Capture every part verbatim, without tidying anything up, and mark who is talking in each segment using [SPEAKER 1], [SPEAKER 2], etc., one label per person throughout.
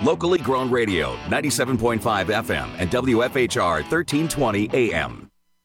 [SPEAKER 1] Locally grown radio, ninety-seven point five F M and W F H R thirteen twenty A M.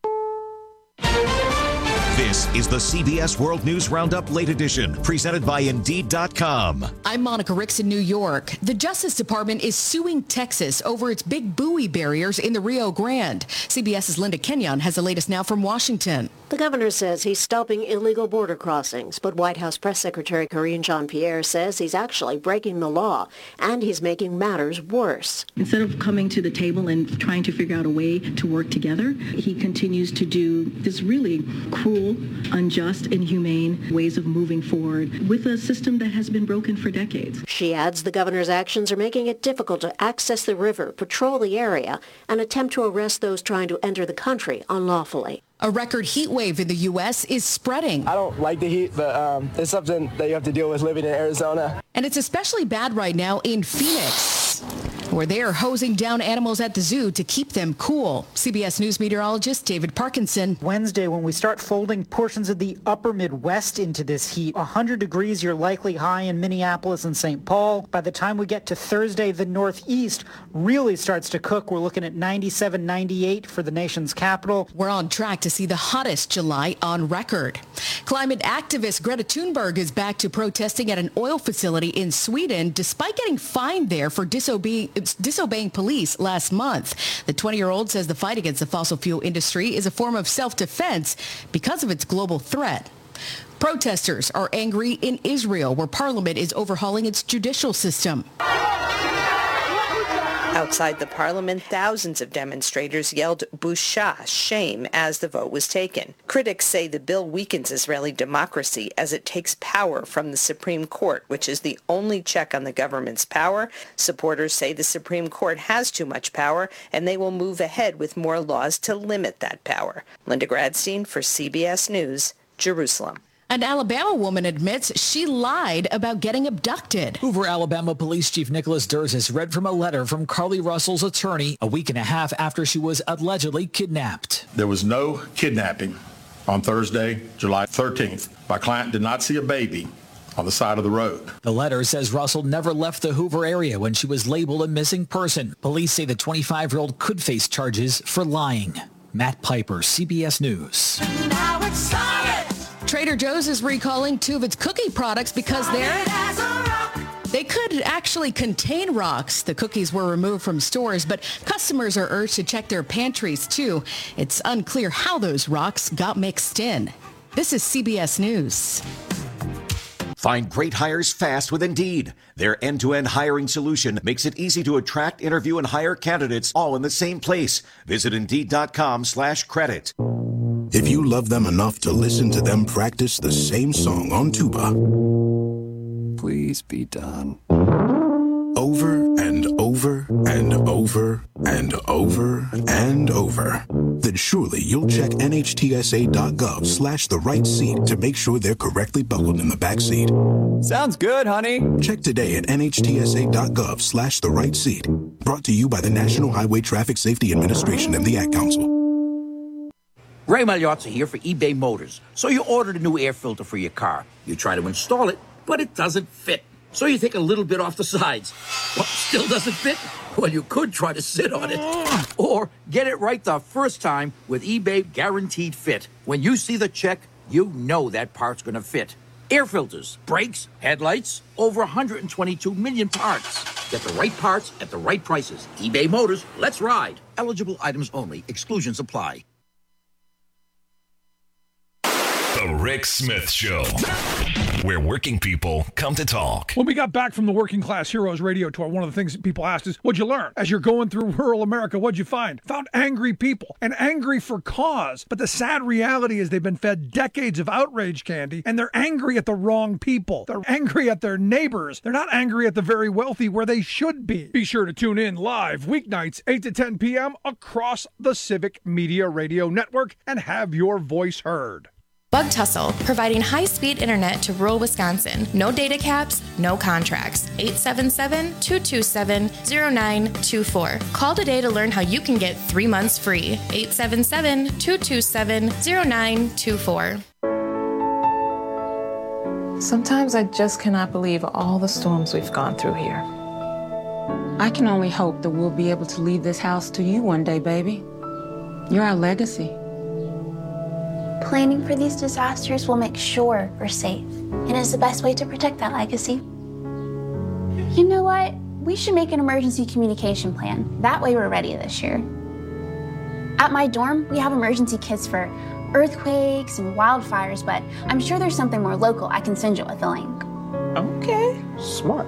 [SPEAKER 2] This is the C B S World News Roundup Late Edition, presented by Indeed dot com.
[SPEAKER 3] I'm Monica Ricks in New York. The Justice Department is suing Texas over its big buoy barriers in the Rio Grande. CBS's Linda Kenyon has the latest now from Washington.
[SPEAKER 4] The governor says he's stopping illegal border crossings, but White House Press Secretary Karine Jean-Pierre says he's actually breaking the law, and he's making matters worse.
[SPEAKER 5] Instead of coming to the table and trying to figure out a way to work together, he continues to do this really cruel, unjust, inhumane ways of moving forward with a system that has been broken for decades.
[SPEAKER 4] She adds the governor's actions are making it difficult to access the river, patrol the area, and attempt to arrest those trying to enter the country unlawfully.
[SPEAKER 3] A record heat wave in the U S is spreading.
[SPEAKER 6] I don't like the heat, but um, it's something that you have to deal with living in Arizona.
[SPEAKER 3] And it's especially bad right now in Phoenix, where they are hosing down animals at the zoo to keep them cool. C B S News meteorologist David Parkinson.
[SPEAKER 7] Wednesday, when we start folding portions of the upper Midwest into this heat, one hundred degrees, your likely high in Minneapolis and Saint Paul. By the time we get to Thursday, the Northeast really starts to cook. We're looking at ninety-seven, ninety-eight for the nation's capital.
[SPEAKER 3] We're on track to see the hottest July on record. Climate activist Greta Thunberg is back to protesting at an oil facility in Sweden, despite getting fined there for disobeying disobeying police last month. The twenty-year-old says the fight against the fossil fuel industry is a form of self-defense because of its global threat. Protesters are angry in Israel, where parliament is overhauling its judicial system.
[SPEAKER 8] Outside the parliament, thousands of demonstrators yelled "Busha," shame, as the vote was taken. Critics say the bill weakens Israeli democracy as it takes power from the Supreme Court, which is the only check on the government's power. Supporters say the Supreme Court has too much power, and they will move ahead with more laws to limit that power. Linda Gradstein for C B S News, Jerusalem.
[SPEAKER 3] An Alabama woman admits she lied about getting abducted.
[SPEAKER 9] Hoover, Alabama Police Chief Nicholas Durs has read from a letter from Carly Russell's attorney a week and a half after she was allegedly kidnapped.
[SPEAKER 10] There was no kidnapping on Thursday, July thirteenth. My client did not see a baby on the side of the road.
[SPEAKER 9] The letter says Russell never left the Hoover area when she was labeled a missing person. Police say the twenty-five-year-old could face charges for lying. Matt Piper, C B S News.
[SPEAKER 3] Now it's solid. Trader Joe's is recalling two of its cookie products because they're they could actually contain rocks. The cookies were removed from stores, but customers are urged to check their pantries too. It's unclear how those rocks got mixed in. This is C B S News.
[SPEAKER 2] Find great hires fast with Indeed. Their end-to-end hiring solution makes it easy to attract, interview, and hire candidates all in the same place. Visit Indeed.com slash credit.
[SPEAKER 11] If you love them enough to listen to them practice the same song on tuba,
[SPEAKER 12] please be done.
[SPEAKER 11] Over and over and over and over and over, then surely you'll check nhtsa.gov slash the right seat to make sure they're correctly buckled in the back seat.
[SPEAKER 12] Sounds good, honey.
[SPEAKER 11] Check today at nhtsa.gov slash the right seat. Brought to you by the National Highway Traffic Safety Administration and the Ad Council.
[SPEAKER 13] Ray Magliozzi here for eBay Motors. So you ordered a new air filter for your car. You try to install it, but it doesn't fit. So you take a little bit off the sides. What, still doesn't fit? Well, you could try to sit on it. Or get it right the first time with eBay Guaranteed Fit. When you see the check, you know that part's going to fit. Air filters, brakes, headlights, over one hundred twenty-two million parts. Get the right parts at the right prices. eBay Motors, let's ride. Eligible items only. Exclusions apply.
[SPEAKER 14] The Rick Smith Show, where working people come to talk.
[SPEAKER 15] When we got back from the Working Class Heroes radio tour, one of the things that people asked is, what'd you learn? As you're going through rural America, what'd you find? Found angry people, and angry for cause. But the sad reality is they've been fed decades of outrage candy, and they're angry at the wrong people. They're angry at their neighbors. They're not angry at the very wealthy where they should be. Be sure to tune in live weeknights, eight to ten p.m. across the Civic Media Radio Network and have your voice heard.
[SPEAKER 16] Bug Tussle, providing high-speed internet to rural Wisconsin. No data caps, no contracts. eight seven seven, two two seven, zero nine two four. Call today to learn how you can get three months free. eight seven seven, two two seven, zero nine two four.
[SPEAKER 17] Sometimes I just cannot believe all the storms we've gone through here. I can only hope that we'll be able to leave this house to you one day, baby. You're our legacy.
[SPEAKER 18] Planning for these disasters will make sure we're safe, and is the best way to protect that legacy. You know what? We should make an emergency communication plan. That way we're ready this year. At my dorm, we have emergency kits for earthquakes and wildfires, but I'm sure there's something more local I can send you with a link.
[SPEAKER 17] Okay. Smart.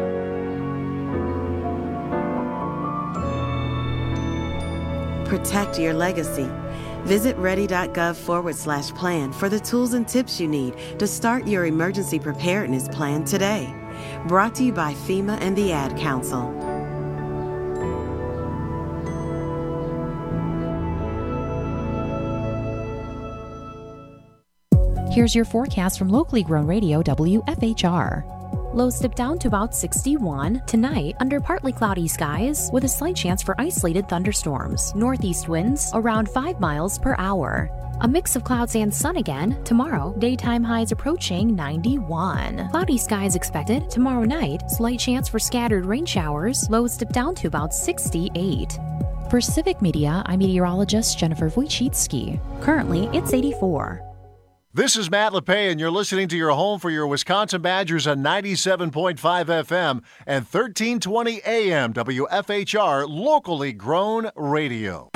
[SPEAKER 19] Protect your legacy. Visit ready.gov forward slash plan for the tools and tips you need to start your emergency preparedness plan today. Brought to you by FEMA and the Ad Council.
[SPEAKER 20] Here's your forecast from locally grown radio W F H R. Lows dip down to about sixty-one. Tonight, under partly cloudy skies with a slight chance for isolated thunderstorms. Northeast winds around five miles per hour. A mix of clouds and sun again. Tomorrow, daytime highs approaching ninety-one. Cloudy skies expected. Tomorrow night, slight chance for scattered rain showers. Lows dip down to about sixty-eight. For Civic Media, I'm meteorologist Jennifer Wojcicki. Currently, it's eighty-four.
[SPEAKER 21] This is Matt LePay, and you're listening to your home for your Wisconsin Badgers on ninety-seven point five F M and thirteen twenty A M W F H R, locally grown radio.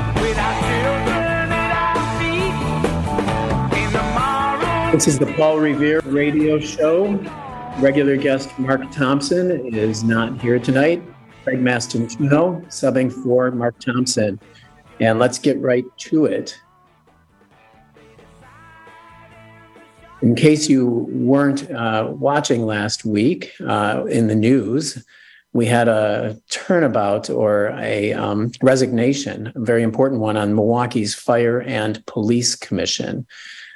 [SPEAKER 22] This is the Paul Revere Radio Show. Regular guest Mark Thompson is not here tonight. Craig Mastantuono subbing for Mark Thompson. And let's get right to it. In case you weren't uh, watching last week uh, in the news, we had a turnabout or a um, resignation, a very important one, on Milwaukee's Fire and Police Commission.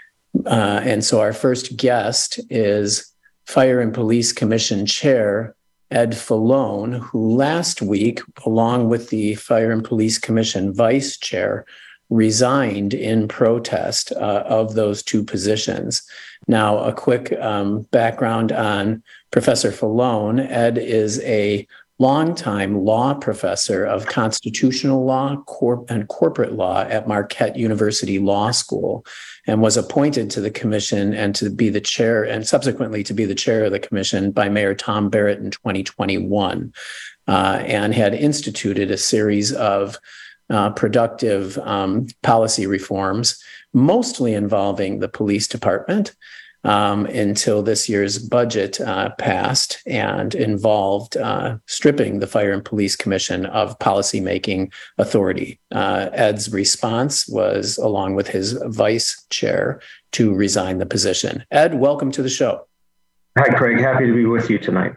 [SPEAKER 22] Uh, and so our first guest is Fire and Police Commission Chair Ed Falone, who last week, along with the Fire and Police Commission Vice Chair, resigned in protest uh, of those two positions. Now, a quick um, background on Professor Falone. Ed is a longtime law professor of constitutional law corp- and corporate law at Marquette University Law School, and was appointed to the commission and to be the chair, and subsequently to be the chair of the commission by Mayor Tom Barrett in twenty twenty-one, uh, and had instituted a series of Uh, productive um, policy reforms, mostly involving the police department, um, until this year's budget uh, passed and involved uh, stripping the Fire and Police Commission of policymaking authority. Uh, Ed's response was, along with his vice chair, to resign the position. Ed, welcome to the show.
[SPEAKER 23] Hi, Craig. Happy to be with you tonight.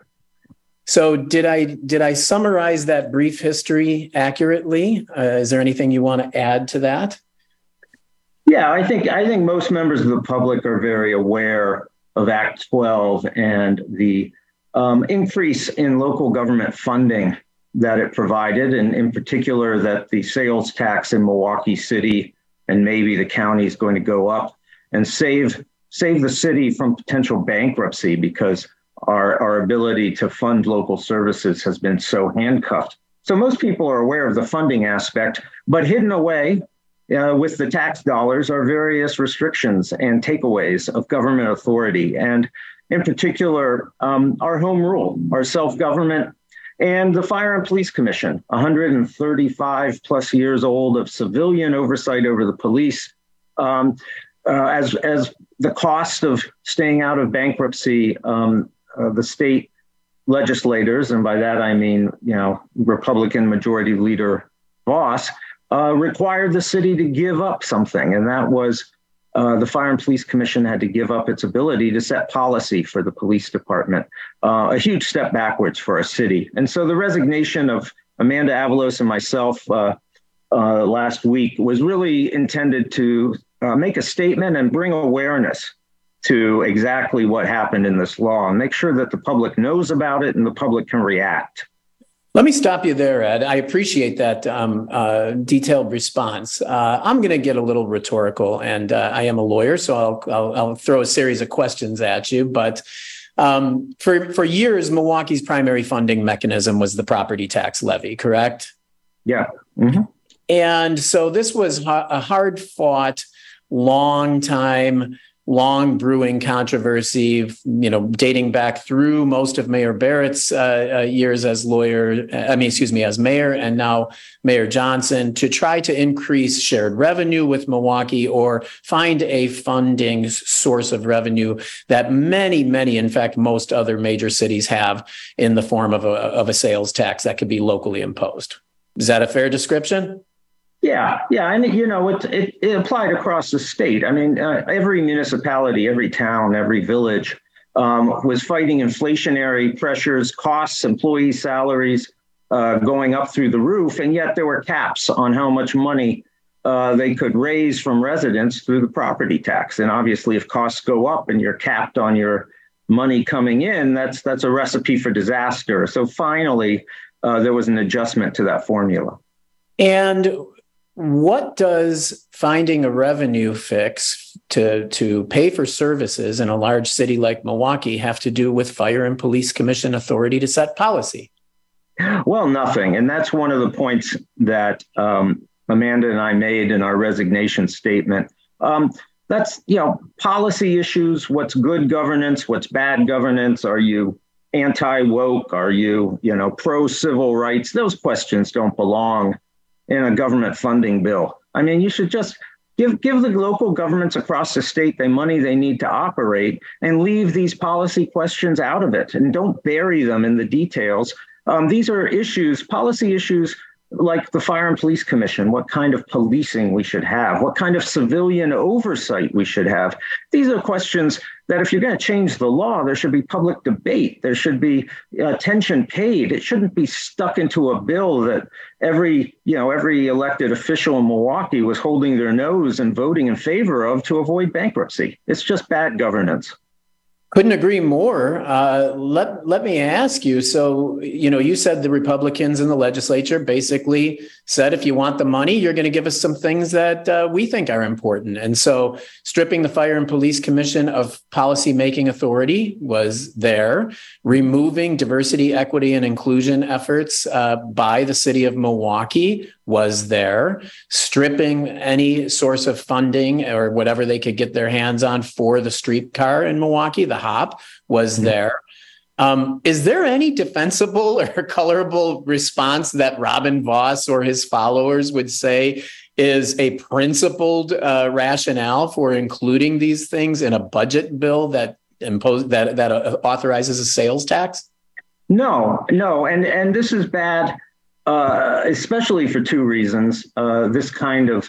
[SPEAKER 22] So did I did I summarize that brief history accurately? Uh, is there anything you want to add to that?
[SPEAKER 23] Yeah, I think I think most members of the public are very aware of Act twelve and the um, increase in local government funding that it provided, and in particular that the sales tax in Milwaukee City and maybe the county is going to go up and save save the city from potential bankruptcy, because Our, our ability to fund local services has been so handcuffed. So most people are aware of the funding aspect, but hidden away uh, with the tax dollars are various restrictions and takeaways of government authority. And in particular, um, our home rule, our self-government, and the Fire and Police Commission, one hundred thirty-five plus years old of civilian oversight over the police. Um, uh, as, as the cost of staying out of bankruptcy, um, Uh, the state legislators, and by that I mean, you know, Republican Majority Leader Vos, uh, required the city to give up something. And that was uh, the Fire and Police Commission had to give up its ability to set policy for the police department, uh, a huge step backwards for our city. And so the resignation of Amanda Avalos and myself uh, uh, last week was really intended to uh, make a statement and bring awareness to exactly what happened in this law and make sure that the public knows about it and the public can react.
[SPEAKER 22] Let me stop you there, Ed. I appreciate that um, uh, detailed response. Uh, I'm going to get a little rhetorical, and uh, I am a lawyer, so I'll, I'll, I'll throw a series of questions at you. But Um, for, for years, Milwaukee's primary funding mechanism was the property tax levy, correct?
[SPEAKER 23] Yeah. Mm-hmm.
[SPEAKER 22] And so this was a hard-fought, long time, long brewing controversy, you know, dating back through most of Mayor Barrett's uh, uh, years as lawyer, I mean, excuse me, as mayor, and now Mayor Johnson, to try to increase shared revenue with Milwaukee or find a funding source of revenue that many, many, in fact, most other major cities have in the form of a, of a sales tax that could be locally imposed. Is that a fair description?
[SPEAKER 23] Yeah, yeah, and you know, it, it, it applied across the state. I mean, uh, every municipality, every town, every village um, was fighting inflationary pressures, costs, employee salaries uh, going up through the roof, and yet there were caps on how much money uh, they could raise from residents through the property tax. And obviously, if costs go up and you're capped on your money coming in, that's that's a recipe for disaster. So finally, uh, there was an adjustment to that formula.
[SPEAKER 22] And what does finding a revenue fix to, to pay for services in a large city like Milwaukee have to do with Fire and Police Commission authority to set policy?
[SPEAKER 23] Well, nothing. And that's one of the points that um, Amanda and I made in our resignation statement. Um, that's, you know, policy issues. What's good governance? What's bad governance? Are you anti-woke? Are you, you know, pro-civil rights? Those questions don't belong in a government funding bill. I mean, you should just give give the local governments across the state the money they need to operate and leave these policy questions out of it and don't bury them in the details. Um, these are issues, policy issues like the Fire and Police Commission, what kind of policing we should have, what kind of civilian oversight we should have. These are questions that if you're going to change the law, there should be public debate. There should be attention paid. It shouldn't be stuck into a bill that every, you know, every elected official in Milwaukee was holding their nose and voting in favor of to avoid bankruptcy. It's just bad governance.
[SPEAKER 22] Couldn't agree more. Uh, let let me ask you. So, you know, you said the Republicans in the legislature basically said, if you want the money, you're going to give us some things that uh, we think are important. And so stripping the Fire and Police Commission of policymaking authority was there. Removing diversity, equity, and inclusion efforts uh, by the city of Milwaukee was there. Stripping any source of funding or whatever they could get their hands on for the streetcar in Milwaukee, the HOP, was there. Um, is there any defensible or colorable response that Robin Vos or his followers would say is a principled uh, rationale for including these things in a budget bill that impose that that uh, authorizes a sales tax?
[SPEAKER 23] No, no, and and this is bad, uh, especially for two reasons. Uh, this kind of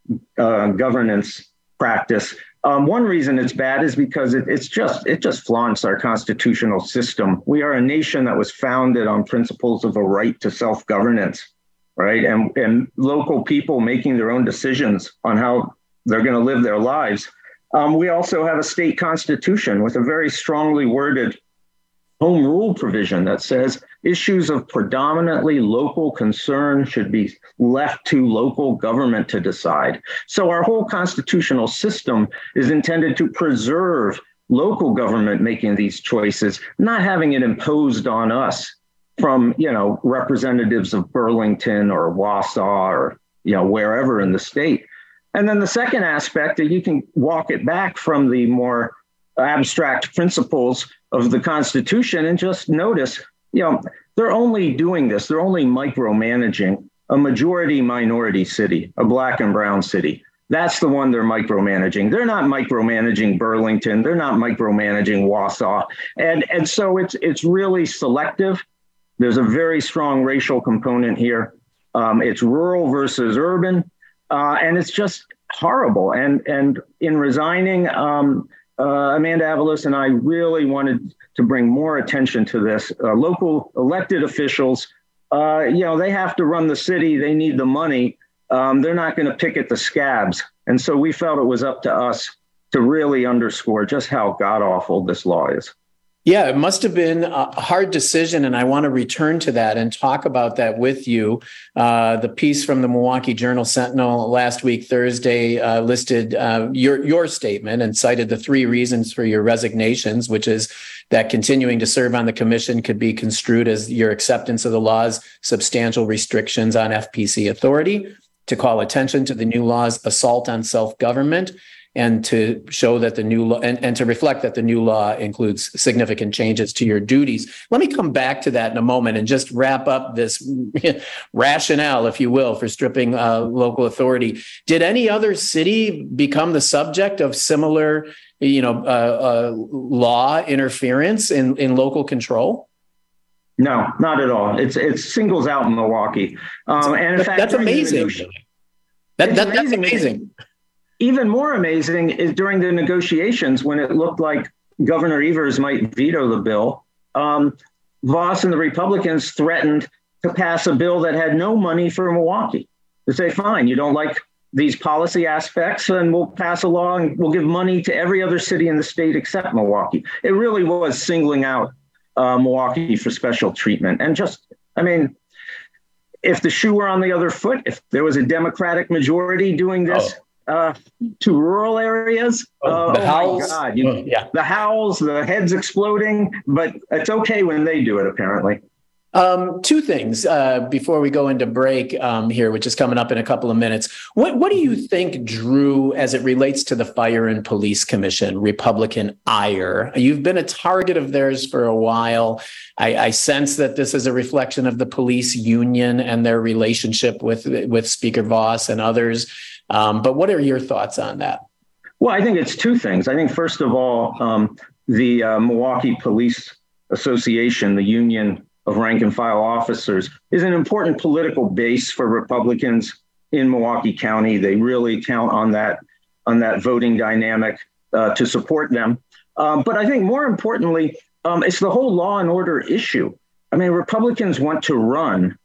[SPEAKER 23] uh, governance practice. Um, one reason it's bad is because it, it's just it just flaunts our constitutional system. We are a nation that was founded on principles of a right to self-governance, right? And, and local people making their own decisions on how they're going to live their lives. Um, we also have a state constitution with a very strongly worded home rule provision that says issues of predominantly local concern should be left to local government to decide. So our whole constitutional system is intended to preserve local government making these choices, not having it imposed on us from, you know, representatives of Burlington or Wausau or, you know, wherever in the state. And then the second aspect that you can walk it back from the more abstract principles of the Constitution and just notice, you know, they're only doing this, they're only micromanaging a majority minority city, a black and brown city. That's the one they're micromanaging. They're not micromanaging Burlington. They're not micromanaging Wausau. And, and so it's it's really selective. There's a very strong racial component here. Um, it's rural versus urban. Uh, and it's just horrible. And, and in resigning, um, Uh, Amanda Avalos and I really wanted to bring more attention to this. Uh, local elected officials, uh, you know, they have to run the city. They need the money. Um, they're not going to pick at the scabs. And so we felt it was up to us to really underscore just how god-awful this law is.
[SPEAKER 22] Yeah, it must have been a hard decision, and I want to return to that and talk about that with you. Uh, the piece from the Milwaukee Journal Sentinel last week, Thursday, uh, listed uh, your your statement and cited the three reasons for your resignations, which is that continuing to serve on the commission could be construed as your acceptance of the law's substantial restrictions on F P C authority, to call attention to the new law's assault on self-government, and to show that the new law and, and to reflect that the new law includes significant changes to your duties. Let me come back to that in a moment and just wrap up this rationale, if you will, for stripping uh, local authority. Did any other city become the subject of similar, you know, uh, uh, law interference in, in local control?
[SPEAKER 23] No, not at all. It's it singles out Milwaukee, um, and in
[SPEAKER 22] that,
[SPEAKER 23] fact,
[SPEAKER 22] that's amazing. That, that,
[SPEAKER 23] amazing.
[SPEAKER 22] That's amazing.
[SPEAKER 23] Even more amazing is during the negotiations when it looked like Governor Evers might veto the bill. Um, Vos and the Republicans threatened to pass a bill that had no money for Milwaukee. To say, fine, you don't like these policy aspects, and we'll pass a law and we'll give money to every other city in the state except Milwaukee. It really was singling out uh, Milwaukee for special treatment. And just, I mean, if the shoe were on the other foot, if there was a Democratic majority doing this, oh. Uh, to rural areas.
[SPEAKER 22] Oh,
[SPEAKER 23] uh,
[SPEAKER 22] the
[SPEAKER 23] oh
[SPEAKER 22] howls.
[SPEAKER 23] my God. You,
[SPEAKER 22] oh, yeah.
[SPEAKER 23] The howls, the heads exploding, but it's okay when they do it, apparently.
[SPEAKER 22] Um, two things uh, before we go into break um, here, which is coming up in a couple of minutes. What, what do you think drew, as it relates to the Fire and Police Commission, Republican ire? You've been a target of theirs for a while. I, I sense that this is a reflection of the police union and their relationship with, with Speaker Vos and others. Um, but what are your thoughts on that?
[SPEAKER 23] Well, I think it's two things. I think, first of all, um, the uh, Milwaukee Police Association, the union of rank and file officers, is an important political base for Republicans in Milwaukee County. They really count on that, on that voting dynamic uh, to support them. Um, but I think more importantly, um, it's the whole law and order issue. I mean, Republicans want to run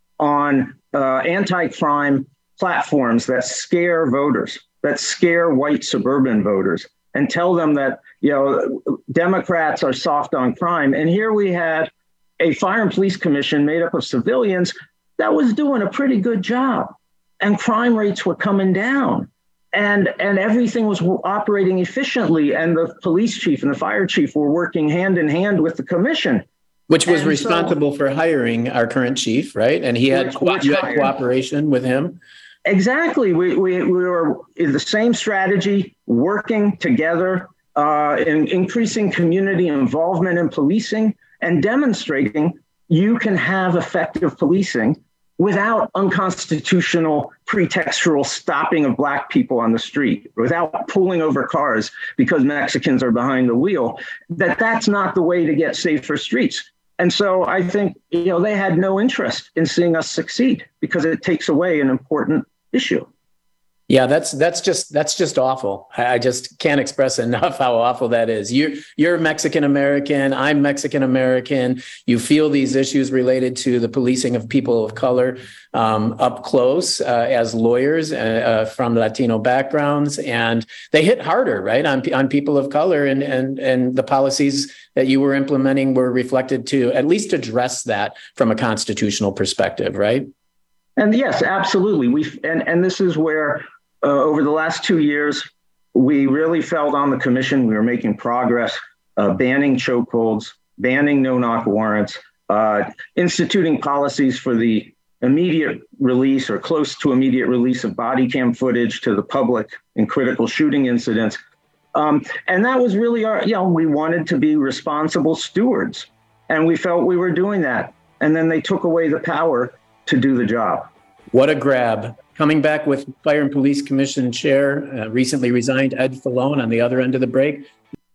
[SPEAKER 23] on uh, anti-crime platforms that scare voters, that scare white suburban voters, and tell them that, you know, Democrats are soft on crime. And here we had a Fire and Police Commission made up of civilians that was doing a pretty good job, and crime rates were coming down, and and everything was operating efficiently, and the police chief and the fire chief were working hand in hand with the commission.
[SPEAKER 22] Which was
[SPEAKER 23] and
[SPEAKER 22] responsible so, for hiring our current chief, right? And he had, co- you had cooperation with him.
[SPEAKER 23] Exactly. We, we, we were in the same strategy, working together, uh, in increasing community involvement in policing and demonstrating you can have effective policing without unconstitutional pretextual stopping of Black people on the street, without pulling over cars because Mexicans are behind the wheel, that that's not the way to get safer streets. And so I think, you know, they had no interest in seeing us succeed because it takes away an important issue.
[SPEAKER 22] Yeah, that's that's just that's just awful. I just can't express enough how awful that is. You you're Mexican American. I'm Mexican American. You feel these issues related to the policing of people of color um, up close uh, as lawyers uh, uh, from Latino backgrounds, and they hit harder, right, on on people of color. And and and the policies that you were implementing were reflected to at least address that from a constitutional perspective, right?
[SPEAKER 23] And yes, absolutely. We and and this is where. Uh, over the last two years, we really felt on the commission we were making progress, uh, banning chokeholds, banning no-knock warrants, uh, instituting policies for the immediate release or close to immediate release of body cam footage to the public in critical shooting incidents. Um, and that was really our, you know, we wanted to be responsible stewards, and we felt we were doing that. And then they took away the power to do the job.
[SPEAKER 22] What a grab. Coming back with Fire and Police Commission Chair, uh, recently resigned Ed Falone on the other end of the break.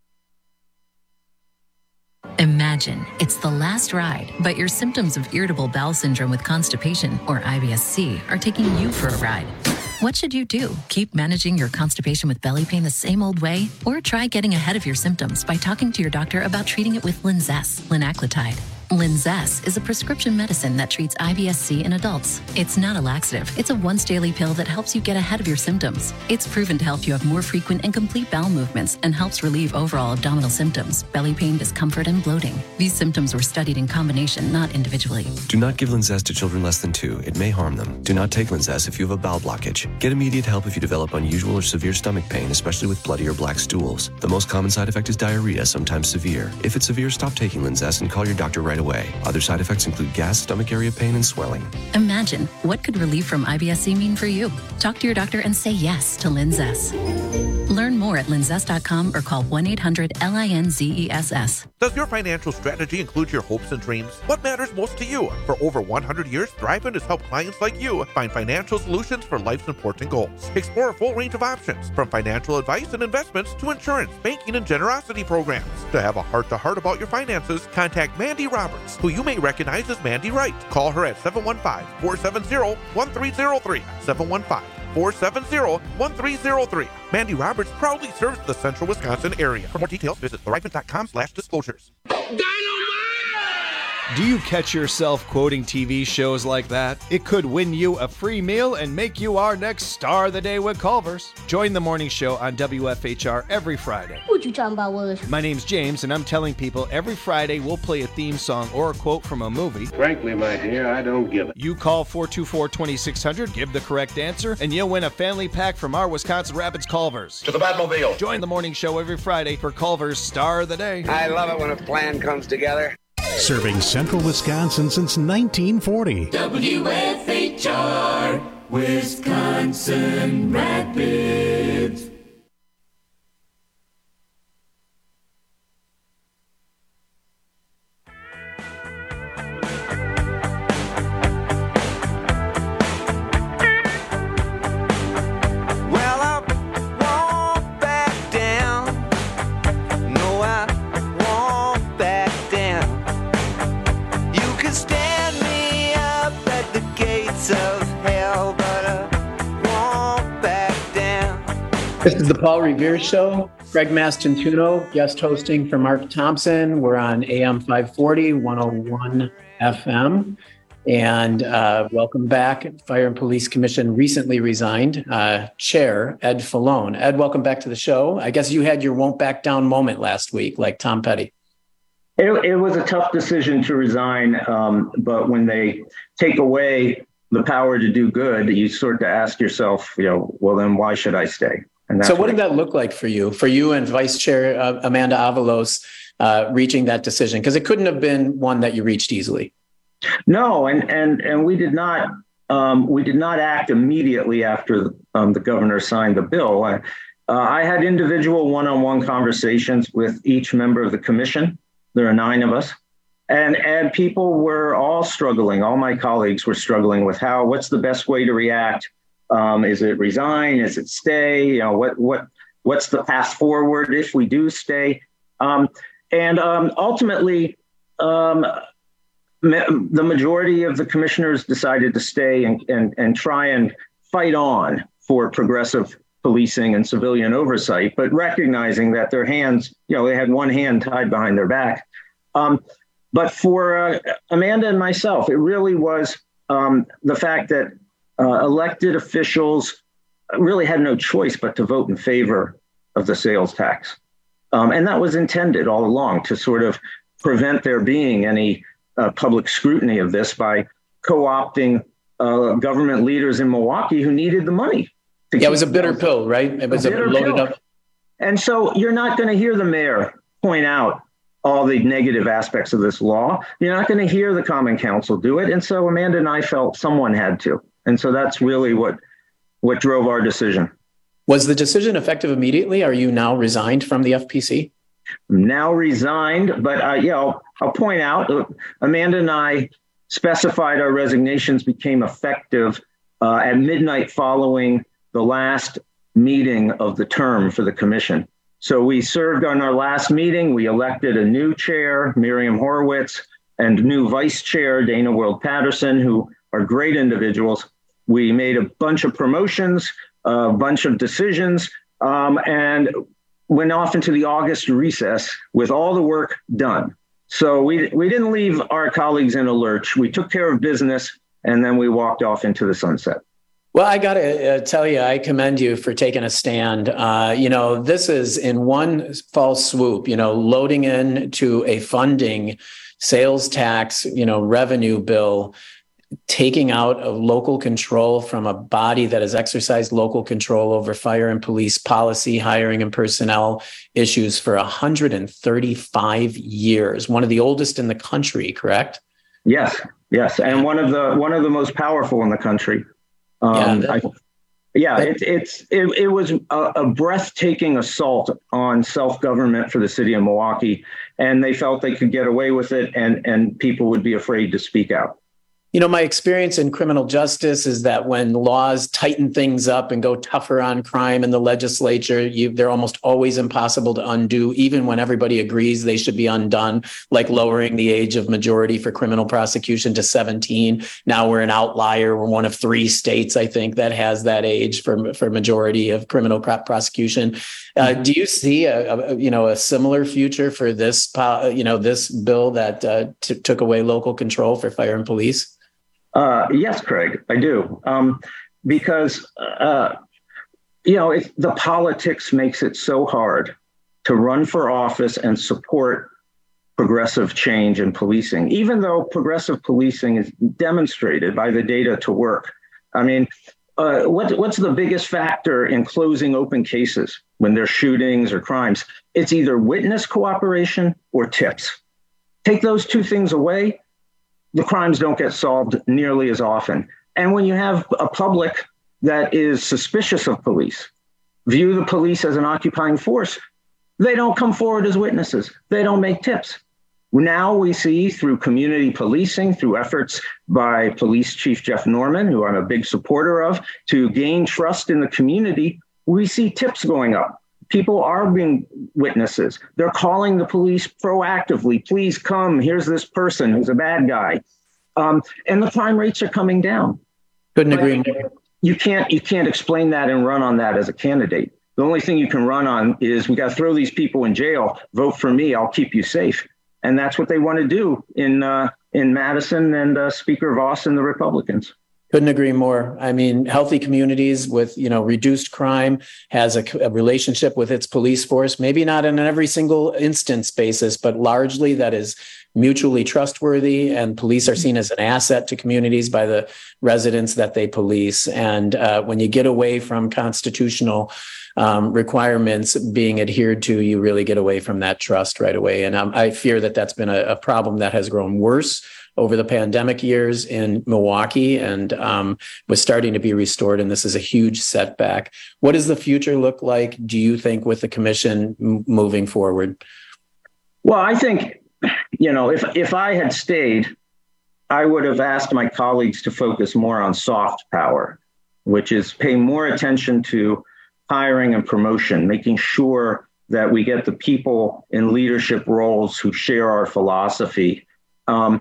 [SPEAKER 1] Imagine it's the last ride, but your symptoms of irritable bowel syndrome with constipation, or I B S C, are taking you for a ride. What should you do? Keep managing your constipation with belly pain the same old way? Or try getting ahead of your symptoms by talking to your doctor about treating it with Linzess, linaclotide. Linzess is a prescription medicine that treats I B S C in adults. It's not a laxative. It's a once daily pill that helps you get ahead of your symptoms. It's proven to help you have more frequent and complete bowel movements and helps relieve overall abdominal symptoms, belly pain, discomfort, and bloating. These symptoms were studied in combination, not individually.
[SPEAKER 4] Do not give Linzess to children less than two. It may harm them. Do not take Linzess if you have a bowel blockage. Get immediate help if you develop unusual or severe stomach pain, especially with bloody or black stools. The most common side effect is diarrhea, sometimes severe. If it's severe, stop taking Linzess and call your doctor right away. Other side effects include gas, stomach area pain, and swelling.
[SPEAKER 1] Imagine, what could relief from I B S C mean for you? Talk to your doctor and say yes to Linzess. Learn more at linzess dot com or call one eight hundred L I N Z E S S.
[SPEAKER 5] Does your financial strategy include your hopes and dreams? What matters most to you? For over one hundred years, Thriveant has helped clients like you find financial solutions for life's important goals. Explore a full range of options, from financial advice and investments to insurance, banking, and generosity programs. To have a heart-to-heart about your finances, contact Mandy Roberts, who you may recognize as Mandy Wright. Call her at seven one five, four seven zero, one three zero three, seven one five, four seven zero, one three zero three. Mandy Roberts proudly serves the central Wisconsin area. For more details, visit thrivent dot com slash disclosures.
[SPEAKER 6] Do you catch yourself quoting T V shows like that? It could win you a free meal and make you our next star of the day with Culver's. Join the morning show on W F H R every Friday.
[SPEAKER 24] What you talking about, Willis?
[SPEAKER 6] My name's James, and I'm telling people every Friday we'll play a theme song or a quote from a movie.
[SPEAKER 25] Frankly, my dear, I don't give it.
[SPEAKER 6] You call four two four, two six zero zero, give the correct answer, and you'll win a family pack from our Wisconsin Rapids Culver's.
[SPEAKER 25] To the Batmobile.
[SPEAKER 6] Join the morning show every Friday for Culver's Star of the Day.
[SPEAKER 25] I love it when a plan comes together.
[SPEAKER 11] Serving central Wisconsin since nineteen forty.
[SPEAKER 26] W F H R, Wisconsin Rapids.
[SPEAKER 22] This is the Paul Revere Show. Greg Mastantuono, guest hosting for Mark Thompson. We're on A M five forty, one oh one F M. And uh, welcome back. Fire and Police Commission recently resigned. Uh, Chair Ed Falone. Ed, welcome back to the show. I guess you had your won't back down moment last week, like Tom Petty.
[SPEAKER 23] It, it was a tough decision to resign, um, but when they take away the power to do good, you sort of ask yourself, you know, well, then why should I stay? And
[SPEAKER 22] so what did that look like for you, for you and Vice Chair uh, Amanda Avalos uh, reaching that decision? Because it couldn't have been one that you reached easily.
[SPEAKER 23] No, and and and we did not um, we did not act immediately after um, the governor signed the bill. I, uh, I had individual one-on-one conversations with each member of the commission. There are nine of us, and and people were all struggling. All my colleagues were struggling with how what's the best way to react. Um, is it resign? Is it stay? You know, what what what's the path forward if we do stay? Um, and um, ultimately, um, ma- the majority of the commissioners decided to stay and, and and try and fight on for progressive policing and civilian oversight, but recognizing that their hands, you know, they had one hand tied behind their back. Um, but for uh, Amanda and myself, it really was um, the fact that Uh, elected officials really had no choice but to vote in favor of the sales tax. Um, and that was intended all along to sort of prevent there being any uh, public scrutiny of this by co-opting uh, government leaders in Milwaukee who needed the money.
[SPEAKER 22] Yeah, it was a bitter pill, right? It was a, a loaded pill. up.
[SPEAKER 23] And so you're not going to hear the mayor point out all the negative aspects of this law. You're not going to hear the Common Council do it. And so Amanda and I felt someone had to. And so that's really what what drove our decision.
[SPEAKER 22] Was the decision effective immediately? Are you now resigned from the F P C?
[SPEAKER 23] Now resigned, but uh, you know, I'll point out, uh, Amanda and I specified our resignations became effective uh, at midnight following the last meeting of the term for the commission. So we served on our last meeting. We elected a new chair, Miriam Horowitz, and new vice chair, Dana World Patterson, who are great individuals. We made a bunch of promotions, a bunch of decisions, um, and went off into the August recess with all the work done. So we we didn't leave our colleagues in a lurch. We took care of business, and then we walked off into the sunset.
[SPEAKER 22] Well, I got to uh, tell you, I commend you for taking a stand. Uh, you know, this is in one false swoop, you know, loading into a funding sales tax, you know, revenue bill, taking out of local control from a body that has exercised local control over fire and police policy, hiring and personnel issues for one hundred thirty-five years, one of the oldest in the country, correct?
[SPEAKER 23] Yes, yes. And one of the one of the most powerful in the country. Um, yeah, I, yeah it, it's it, it was a, a breathtaking assault on self-government for the city of Milwaukee, and they felt they could get away with it, and and people would be afraid to speak out.
[SPEAKER 22] You know, my experience in criminal justice is that when laws tighten things up and go tougher on crime in the legislature, you, they're almost always impossible to undo, even when everybody agrees they should be undone, like lowering the age of majority for criminal prosecution to seventeen. Now we're an outlier. We're one of three states, I think, that has that age for, for majority of criminal prosecution. Uh, do you see a, a you know a similar future for this uh, you know this bill that uh, t- took away local control for fire and police?
[SPEAKER 23] Uh, yes, Craig, I do. Um, because, uh, you know, it, the politics makes it so hard to run for office and support progressive change in policing, even though progressive policing is demonstrated by the data to work. I mean, uh, what, what's the biggest factor in closing open cases when there's shootings or crimes? It's either witness cooperation or tips. Take those two things away, the crimes don't get solved nearly as often. And when you have a public that is suspicious of police, view the police as an occupying force, they don't come forward as witnesses. They don't make tips. Now we see through community policing, through efforts by Police Chief Jeff Norman, who I'm a big supporter of, to gain trust in the community, we see tips going up. People are being witnesses. They're calling the police proactively. Please come. Here's this person who's a bad guy. Um, and the crime rates are coming down.
[SPEAKER 22] Couldn't
[SPEAKER 23] but
[SPEAKER 22] agree more.
[SPEAKER 23] You can't, you can't explain that and run on that as a candidate. The only thing you can run on is we got to throw these people in jail. Vote for me. I'll keep you safe. And that's what they want to do in uh, in Madison and uh, Speaker Voss and the Republicans.
[SPEAKER 22] Couldn't agree more. I mean, healthy communities with, you know, reduced crime has a, a relationship with its police force, maybe not in every single instance basis, but largely that is mutually trustworthy, and police are seen as an asset to communities by the residents that they police. And uh, when you get away from constitutional um, requirements being adhered to, you really get away from that trust right away. And um, I fear that that's been a, a problem that has grown worse over the pandemic years in Milwaukee, and um, was starting to be restored. And this is a huge setback. What does the future look like, do you think, with the commission m- moving forward?
[SPEAKER 23] Well, I think, you know, if if I had stayed, I would have asked my colleagues to focus more on soft power, which is pay more attention to hiring and promotion, making sure that we get the people in leadership roles who share our philosophy. Um,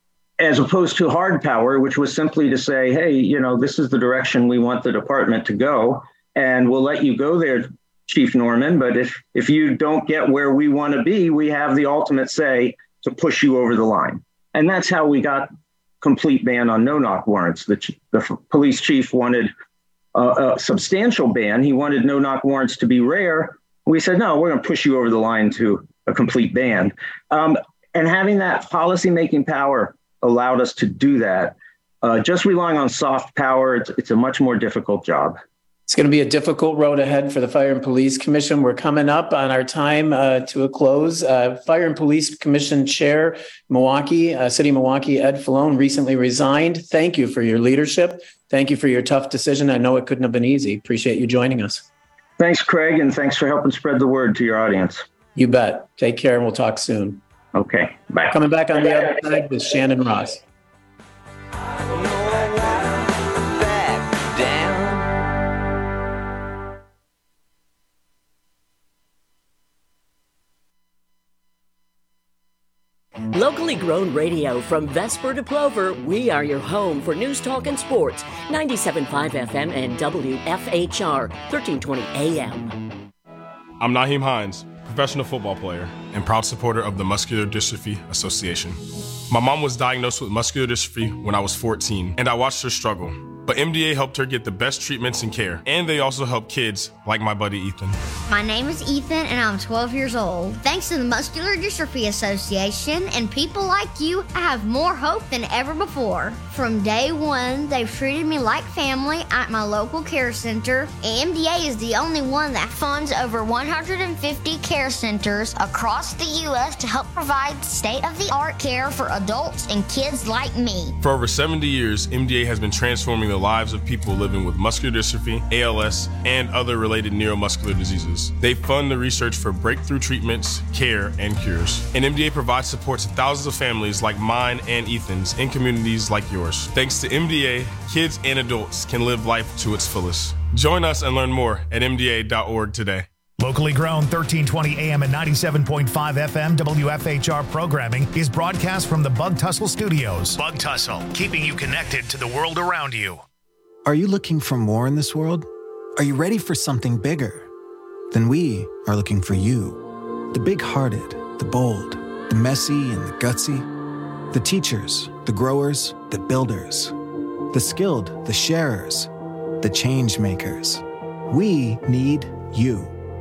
[SPEAKER 23] as opposed to hard power, which was simply to say, hey, you know, this is the direction we want the department to go, and we'll let you go there, Chief Norman. But if if you don't get where we want to be, we have the ultimate say to push you over the line. And that's how we got complete ban on no-knock warrants. The, the police chief wanted a, a substantial ban. He wanted no-knock warrants to be rare. We said, no, we're going to push you over the line to a complete ban. Um, and having that policy-making power allowed us to do that. Uh, just relying on soft power, it's, it's a much more difficult job.
[SPEAKER 22] It's going to be a difficult road ahead for the Fire and Police Commission. We're coming up on our time uh, to a close. Uh, Fire and Police Commission Chair, Milwaukee, uh, City of Milwaukee, Ed Falone, recently resigned. Thank you for your leadership. Thank you for your tough decision. I know it couldn't have been easy. Appreciate you joining us.
[SPEAKER 23] Thanks, Craig, and thanks for helping spread the word to your audience.
[SPEAKER 22] You bet. Take care, and we'll talk soon.
[SPEAKER 23] Okay, bye.
[SPEAKER 22] Coming back on the other side with Shannon Ross.
[SPEAKER 3] Locally grown radio from Vesper to Plover, we are your home for news, talk, and sports. ninety-seven point five F M and W F H R, thirteen twenty A M.
[SPEAKER 7] I'm Naheem Hines.
[SPEAKER 2] professional football player and proud supporter of the Muscular Dystrophy Association. My mom was diagnosed with muscular dystrophy when I was fourteen, and I watched her struggle. But M D A helped her get the best treatments and care, and they also help kids like my buddy Ethan.
[SPEAKER 7] My name is Ethan, and I'm twelve years old. Thanks to the Muscular Dystrophy Association and people like you, I have more hope than ever before. From day one, they've treated me like family at my local care center. M D A is the only one that funds over one hundred fifty care centers across the U S to help provide state-of-the-art care for adults and kids like me.
[SPEAKER 2] For over seventy years, M D A has been transforming the lives of people living with muscular dystrophy, A L S, and other related neuromuscular diseases. They fund the research for breakthrough treatments, care, and cures. And M D A provides support to thousands of families like mine and Ethan's in communities like yours. Thanks to M D A, kids and adults can live life to its fullest. Join us and learn more at M D A dot org today.
[SPEAKER 8] Locally grown thirteen twenty A M and ninety-seven point five F M W F H R programming is broadcast from the Bug Tussle Studios. Bug Tussle, keeping you connected to the world around you.
[SPEAKER 9] Are you looking for more in this world? Are you ready for something bigger? Then we are looking for you. The big-hearted, the bold, the messy and the gutsy. The teachers, the growers, the builders. The skilled, the sharers, the change makers. We need you.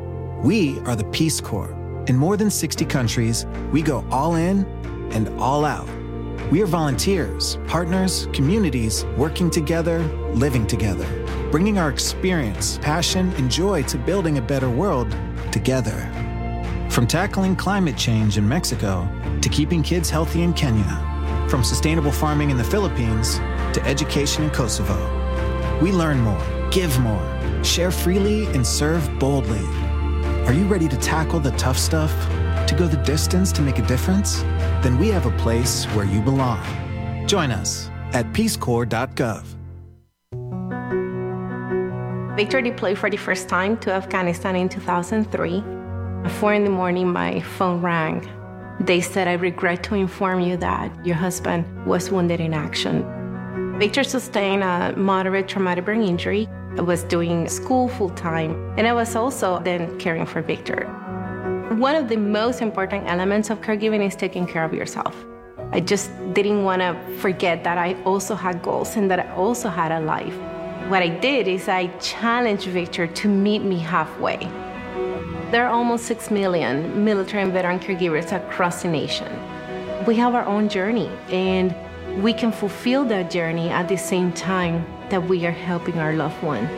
[SPEAKER 9] We are the Peace Corps. In more than sixty countries, we go all in and all out. We are volunteers, partners, communities, working together, living together, bringing our experience, passion, and joy to building a better world together. From tackling climate change in Mexico to keeping kids healthy in Kenya, from sustainable farming in the Philippines to education in Kosovo. We learn more, give more, share freely, and serve boldly. Are you ready to tackle the tough stuff? To go the distance to make a difference? Then we have a place where you belong. Join us at peace corps dot gov.
[SPEAKER 10] Victor deployed for the first time to Afghanistan in two thousand three. At four in the morning, my phone rang. They said, "I regret to inform you that your husband was wounded in action." Victor sustained a moderate traumatic brain injury. I was doing school full-time, and I was also then caring for Victor. One of the most important elements of caregiving is taking care of yourself. I just didn't want to forget that I also had goals and that I also had a life. What I did is I challenged Victor to meet me halfway. There are almost six million military and veteran caregivers across the nation. We have our own journey, and we can fulfill that journey at the same time that we are helping our loved one.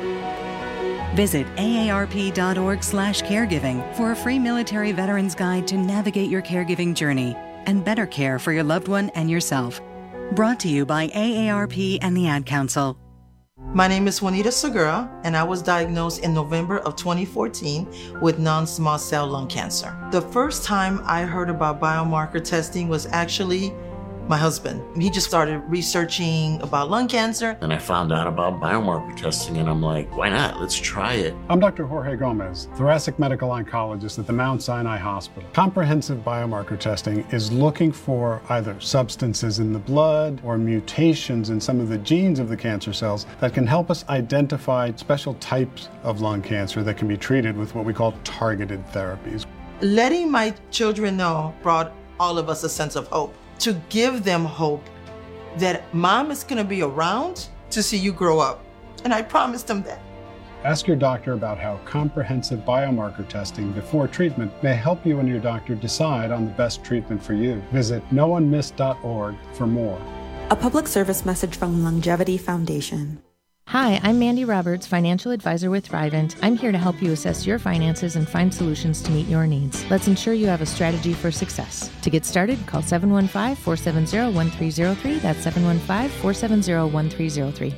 [SPEAKER 24] Visit A A R P dot org slash caregiving for a free military veterans guide to navigate your caregiving journey and better care for your loved one and yourself. Brought to you by A A R P and the Ad Council.
[SPEAKER 27] My name is Juanita Segura, and I was diagnosed in November of twenty fourteen with non-small cell lung cancer. The first time I heard about biomarker testing was actually my husband. He just started researching about lung cancer.
[SPEAKER 28] And I found out about biomarker testing, and I'm like, why not? Let's try it.
[SPEAKER 29] I'm Doctor Jorge Gomez, thoracic medical oncologist at the Mount Sinai Hospital. Comprehensive biomarker testing is looking for either substances in the blood or mutations in some of the genes of the cancer cells that can help us identify special types of lung cancer that can be treated with what we call targeted therapies.
[SPEAKER 27] Letting my children know brought all of us a sense of hope. To give them hope that mom is going to be around to see you grow up. And I promised them that.
[SPEAKER 29] Ask your doctor about how comprehensive biomarker testing before treatment may help you and your doctor decide on the best treatment for you. Visit no one missed dot org for more.
[SPEAKER 30] A public service message from Longevity Foundation.
[SPEAKER 31] Hi, I'm Mandy Roberts, financial advisor with Thrivent. I'm here to help you assess your finances and find solutions to meet your needs. Let's ensure you have a strategy for success. To get started, call seven one five, four seven zero, one three zero three. That's seven one five, four seven zero, one three zero three.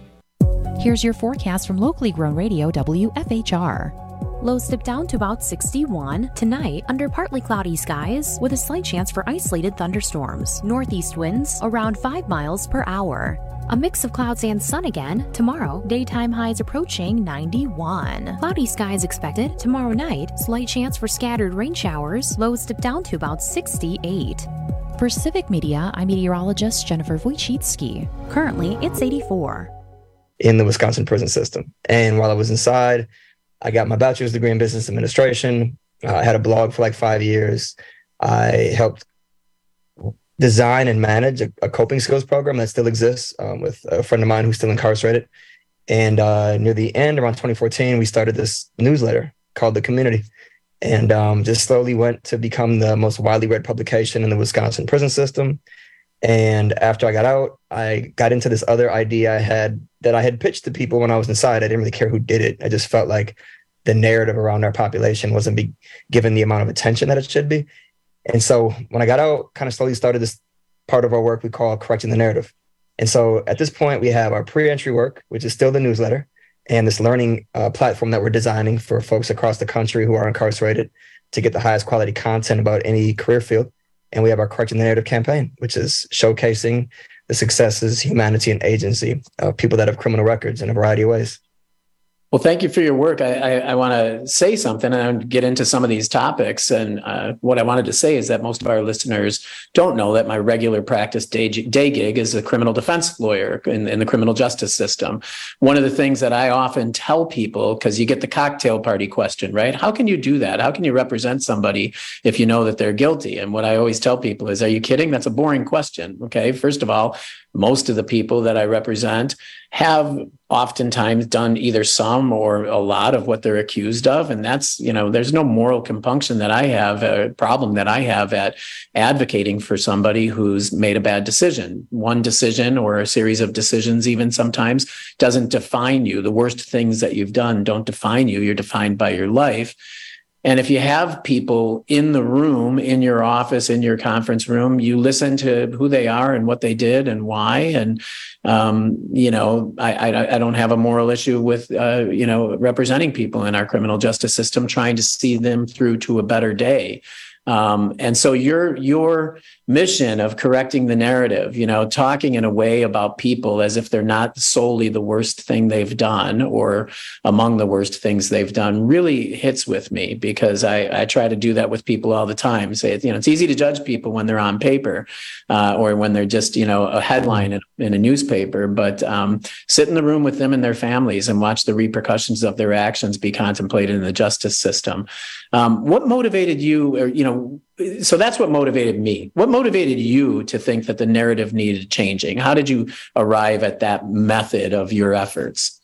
[SPEAKER 20] Here's your forecast from locally grown radio W F H R. Lows dip down to about sixty-one. Tonight, under partly cloudy skies with a slight chance for isolated thunderstorms. Northeast winds around five miles per hour. A mix of clouds and sun again. Tomorrow, daytime highs approaching ninety-one. Cloudy skies expected. Tomorrow night, slight chance for scattered rain showers. Lows dip down to about sixty-eight. For Civic Media, I'm meteorologist Jennifer Wojcicki. Currently, it's eighty-four.
[SPEAKER 32] In the Wisconsin prison system. And while I was inside, I got my bachelor's degree in business administration.
[SPEAKER 1] Uh, I had a blog for like five years. I helped design and manage a, a coping skills program that still exists um, with a friend of mine who's still incarcerated. And uh, near the end, around twenty fourteen, we started this newsletter called The Community, and um, just slowly went to become the most widely read publication in the Wisconsin prison system. And after I got out, I got into this other idea I had that I had pitched to people when I was inside. I didn't really care who did it. I just felt like the narrative around our population wasn't be given the amount of attention that it should be. And so when I got out, kind of slowly started this part of our work we call Correcting the Narrative. And so at this point, we have our pre-entry work, which is still the newsletter, and this learning uh, platform that we're designing for folks across the country who are incarcerated to get the highest quality content about any career field. And we have our Correcting the Narrative campaign, which is showcasing the successes, humanity, and agency of people that have criminal records in a variety of ways.
[SPEAKER 22] Well, thank you for your work. I, I, I want to say something and get into some of these topics. And uh, what I wanted to say is that most of our listeners don't know that my regular practice day, day gig is a criminal defense lawyer in, in the criminal justice system. One of the things that I often tell people, because you get the cocktail party question, right? How can you do that? How can you represent somebody if you know that they're guilty? And what I always tell people is, are you kidding? That's a boring question. Okay. First of all, most of the people that I represent have oftentimes done either some or a lot of what they're accused of. And that's, you know, there's no moral compunction that I have, a problem that I have at advocating for somebody who's made a bad decision. One decision or a series of decisions even sometimes doesn't define you. The worst things that you've done don't define you. You're defined by your life. And if you have people in the room, in your office, in your conference room, you listen to who they are and what they did and why. And, um, you know, I, I, I don't have a moral issue with, uh, you know, representing people in our criminal justice system, trying to see them through to a better day. Um, and so your your mission of correcting the narrative, you know, talking in a way about people as if they're not solely the worst thing they've done or among the worst things they've done really hits with me, because I, I try to do that with people all the time. Say, you know, it's easy to judge people when they're on paper uh, or when they're just, you know, a headline in, in a newspaper, but um, sit in the room with them and their families and watch the repercussions of their actions be contemplated in the justice system. Um, what motivated you, or, you know, so that's what motivated me. What motivated you to think that the narrative needed changing? How did you arrive at that method of your efforts?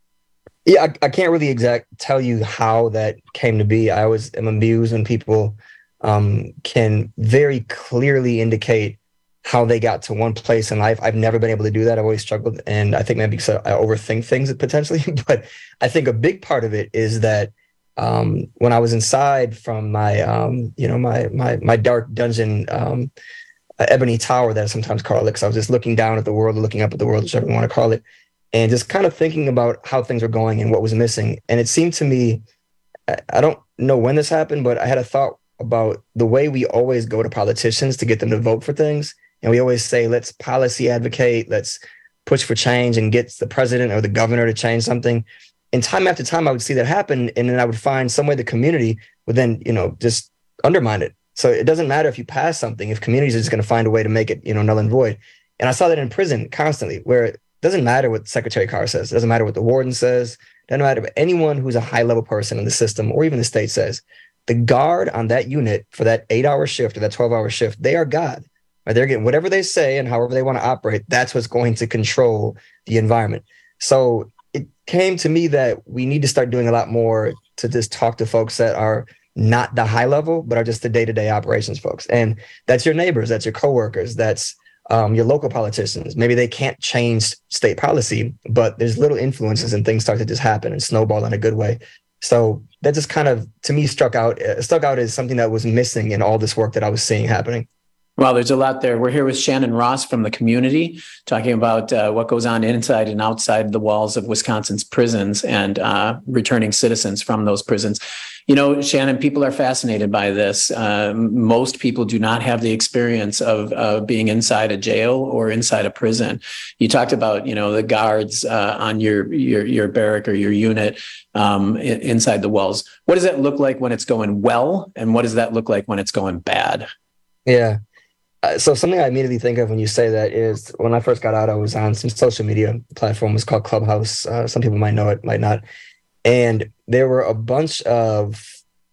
[SPEAKER 1] Yeah, I, I can't really exact tell you how that came to be. I always am amused when people um, can very clearly indicate how they got to one place in life. I've never been able to do that. I've always struggled. And I think maybe because I overthink things potentially, but I think a big part of it is that Um, when I was inside from my, um, you know, my my my dark dungeon, um, uh, ebony tower that I sometimes call it, because I was just looking down at the world, looking up at the world, whichever you want to call it, and just kind of thinking about how things were going and what was missing. And it seemed to me, I, I don't know when this happened, but I had a thought about the way we always go to politicians to get them to vote for things. And we always say, let's policy advocate, let's push for change and get the president or the governor to change something. And time after time, I would see that happen. And then I would find some way the community would then, you know, just undermine it. So it doesn't matter if you pass something, if communities are just going to find a way to make it, you know, null and void. And I saw that in prison constantly, where it doesn't matter what Secretary Carr says. It doesn't matter what the warden says. It doesn't matter what anyone who's a high level person in the system or even the state says. The guard on that unit for that eight hour shift or that twelve hour shift, they are God. Right? They're getting whatever they say and however they want to operate. That's what's going to control the environment. So it came to me that we need to start doing a lot more to just talk to folks that are not the high level, but are just the day-to-day operations folks. And that's your neighbors, that's your coworkers, that's um, your local politicians. Maybe they can't change state policy, but there's little influences and things start to just happen and snowball in a good way. So that just kind of, to me, struck out, uh, stuck out as something that was missing in all this work that I was seeing happening.
[SPEAKER 22] Well, there's a lot there. We're here with Shannon Ross from The Community, talking about uh, what goes on inside and outside the walls of Wisconsin's prisons and uh, returning citizens from those prisons. You know, Shannon, people are fascinated by this. Uh, most people do not have the experience of uh, being inside a jail or inside a prison. You talked about, you know, the guards uh, on your, your your barrack or your unit um, inside the walls. What does that look like when it's going well? And what does that look like when it's going bad?
[SPEAKER 1] Yeah. Uh, so something I immediately think of when you say that is when I first got out, I was on some social media platform. It's called Clubhouse. Uh, some people might know it, might not. And there were a bunch of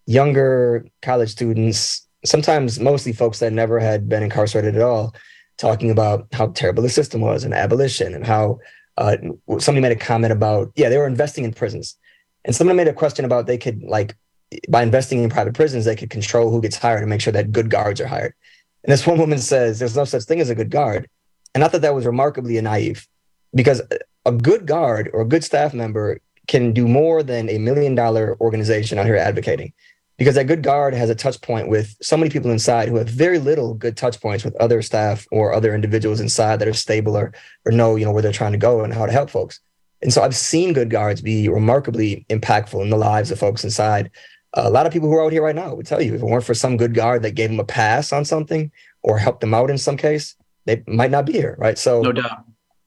[SPEAKER 1] younger college students, sometimes mostly folks that never had been incarcerated at all, talking about how terrible the system was and abolition, and how uh, somebody made a comment about, yeah, they were investing in prisons. And someone made a question about they could, like, by investing in private prisons, they could control who gets hired and make sure that good guards are hired. And this one woman says, there's no such thing as a good guard. And I thought that was remarkably naive, because a good guard or a good staff member can do more than a million dollar organization out here advocating, because that good guard has a touch point with so many people inside who have very little good touch points with other staff or other individuals inside that are stable or, or know, you know, where they're trying to go and how to help folks. And so I've seen good guards be remarkably impactful in the lives of folks inside. Uh, a lot of people who are out here right now would tell you, if it weren't for some good guard that gave them a pass on something or helped them out in some case, they might not be here, right? So
[SPEAKER 22] no doubt.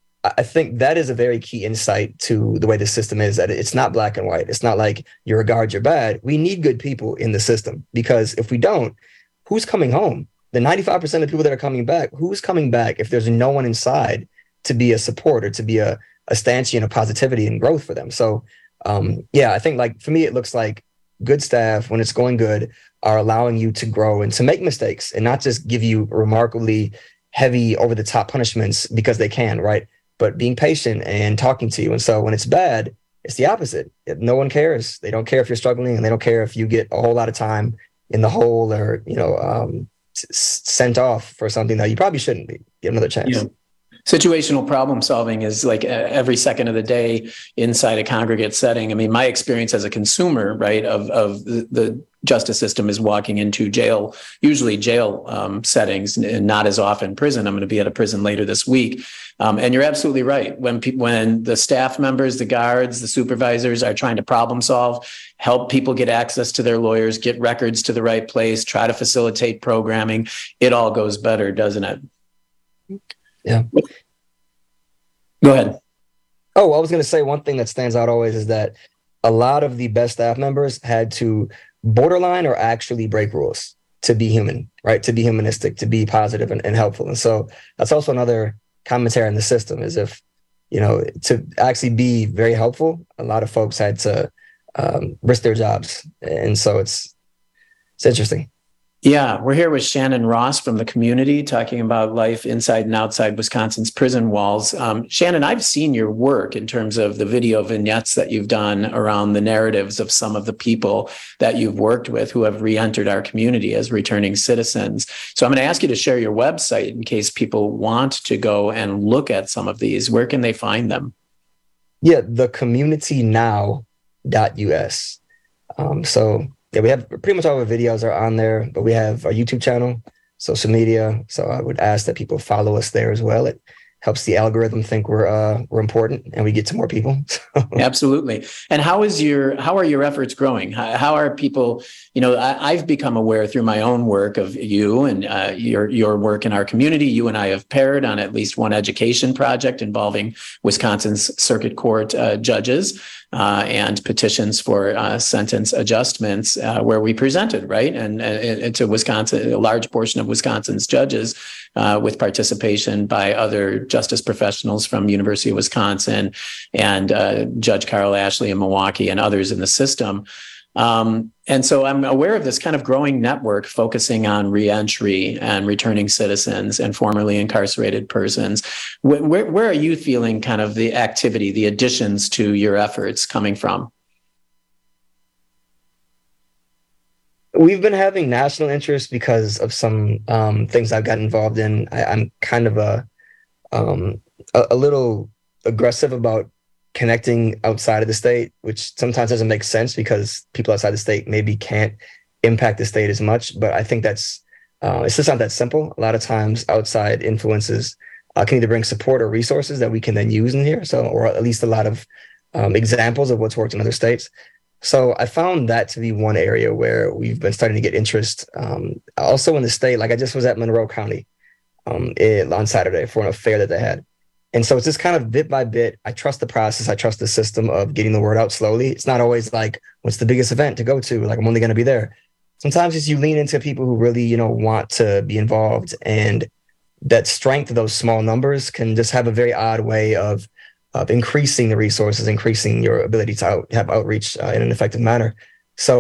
[SPEAKER 1] I think that is a very key insight to the way the system is, that it's not black and white. It's not like you're a guard, you're bad. We need good people in the system, because if we don't, who's coming home? The ninety-five percent of people that are coming back, who's coming back if there's no one inside to be a support or to be a, a stanchion of positivity and growth for them? So um, yeah, I think, like, for me, it looks like good staff, when it's going good, are allowing you to grow and to make mistakes and not just give you remarkably heavy over the top punishments because they can, right? But being patient and talking to you. And so when it's bad, it's the opposite. No one cares. They don't care if you're struggling, and they don't care if you get a whole lot of time in the hole or, you know, um, s- sent off for something that you probably shouldn't be. Give another chance.
[SPEAKER 22] Yeah. Situational problem solving is like every second of the day inside a congregate setting. I mean, my experience as a consumer, right, of, of the, the justice system is walking into jail, usually jail um, settings, and not as often prison. I'm going to be at a prison later this week. Um, and you're absolutely right. When pe- when the staff members, the guards, the supervisors are trying to problem solve, help people get access to their lawyers, get records to the right place, try to facilitate programming, it all goes better, doesn't it?
[SPEAKER 1] Yeah.
[SPEAKER 22] Go ahead.
[SPEAKER 1] Oh, I was going to say, one thing that stands out always is that a lot of the best staff members had to borderline or actually break rules to be human, right? To be humanistic, to be positive and, and helpful. And so that's also another commentary in the system, is if, you know, to actually be very helpful, a lot of folks had to um, risk their jobs. And so it's, it's interesting.
[SPEAKER 22] Yeah, we're here with Shannon Ross from the community, talking about life inside and outside Wisconsin's prison walls. Um, Shannon, I've seen your work in terms of the video vignettes that you've done around the narratives of some of the people that you've worked with who have re-entered our community as returning citizens. So I'm going to ask you to share your website in case people want to go and look at some of these. Where can they find them?
[SPEAKER 1] Yeah, the community now dot U S. Um, so yeah, we have pretty much all our videos are on there, but we have our YouTube channel, social media. So I would ask that people follow us there as well. It helps the algorithm think we're uh, we're important and we get to more people.
[SPEAKER 22] Absolutely. And how is your how are your efforts growing? How, how are people? You know, I, I've become aware through my own work of you and uh, your your work in our community. You and I have paired on at least one education project involving Wisconsin's Circuit Court uh, judges. Uh, and petitions for uh, sentence adjustments uh, where we presented, right? And, and to Wisconsin, a large portion of Wisconsin's judges uh, with participation by other justice professionals from University of Wisconsin and uh, Judge Carl Ashley in Milwaukee and others in the system. Um, and so I'm aware of this kind of growing network focusing on reentry and returning citizens and formerly incarcerated persons. Where, where, where are you feeling kind of the activity, the additions to your efforts coming from?
[SPEAKER 1] We've been having national interest because of some um, things I've gotten involved in. I, I'm kind of a, um, a a little aggressive about connecting outside of the state, which sometimes doesn't make sense because people outside the state maybe can't impact the state as much. But I think that's, uh, it's just not that simple. A lot of times outside influences uh, can either bring support or resources that we can then use in here. So, or at least a lot of um, examples of what's worked in other states. So I found that to be one area where we've been starting to get interest. Um, also in the state, like I just was at Monroe County um, it, on Saturday for an affair that they had. And so it's just kind of bit by bit. I trust the process. I trust the system of getting the word out slowly. It's not always like, what's the biggest event to go to? Like, I'm only going to be there. Sometimes it's you lean into people who really, you know, want to be involved. And that strength of those small numbers can just have a very odd way of, of increasing the resources, increasing your ability to out, have outreach uh, in an effective manner. So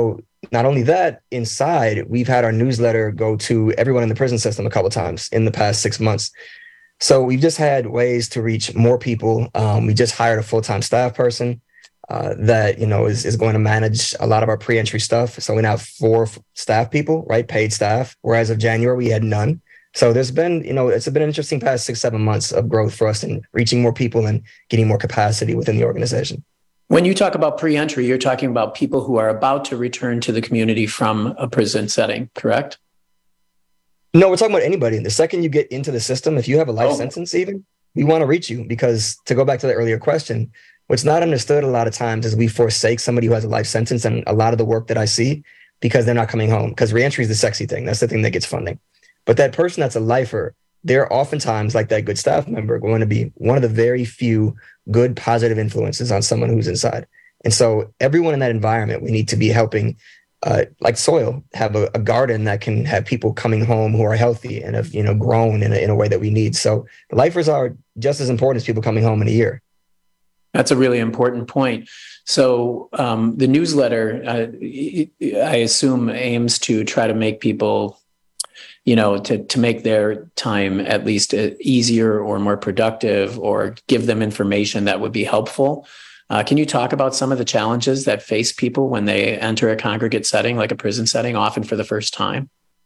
[SPEAKER 1] not only that, inside, we've had our newsletter go to everyone in the prison system a couple of times in the past six months. So we've just had ways to reach more people. Um, we just hired a full-time staff person uh, that, you know, is, is going to manage a lot of our pre-entry stuff. So we now have four staff people, right? Paid staff. Whereas of January, we had none. So there's been, you know, it's been an interesting past six, seven months of growth for us in reaching more people and getting more capacity within the organization.
[SPEAKER 22] When you talk about pre-entry, you're talking about people who are about to return to the community from a prison setting, correct?
[SPEAKER 1] No, we're talking about anybody. The second you get into the system, if you have a life
[SPEAKER 22] Oh.
[SPEAKER 1] sentence even, we want to reach you, because to go back to the earlier question, what's not understood a lot of times is we forsake somebody who has a life sentence, and a lot of the work that I see, because they're not coming home, because reentry is the sexy thing. That's the thing that gets funding. But that person that's a lifer, they're oftentimes, like that good staff member, going to be one of the very few good positive influences on someone who's inside. And so everyone in that environment, we need to be helping, uh, like soil, have a, a garden that can have people coming home who are healthy and have, you know, grown in a, in a way that we need. So the lifers are just as important as people coming home in a year.
[SPEAKER 22] That's a really important point. So um, the newsletter, uh, I assume, aims to try to make people, you know, to, to make their time at least easier or more productive, or give them information that would be helpful. Uh, can you talk about some of the challenges that face people when they enter a congregate setting, like a prison setting, often for the first time?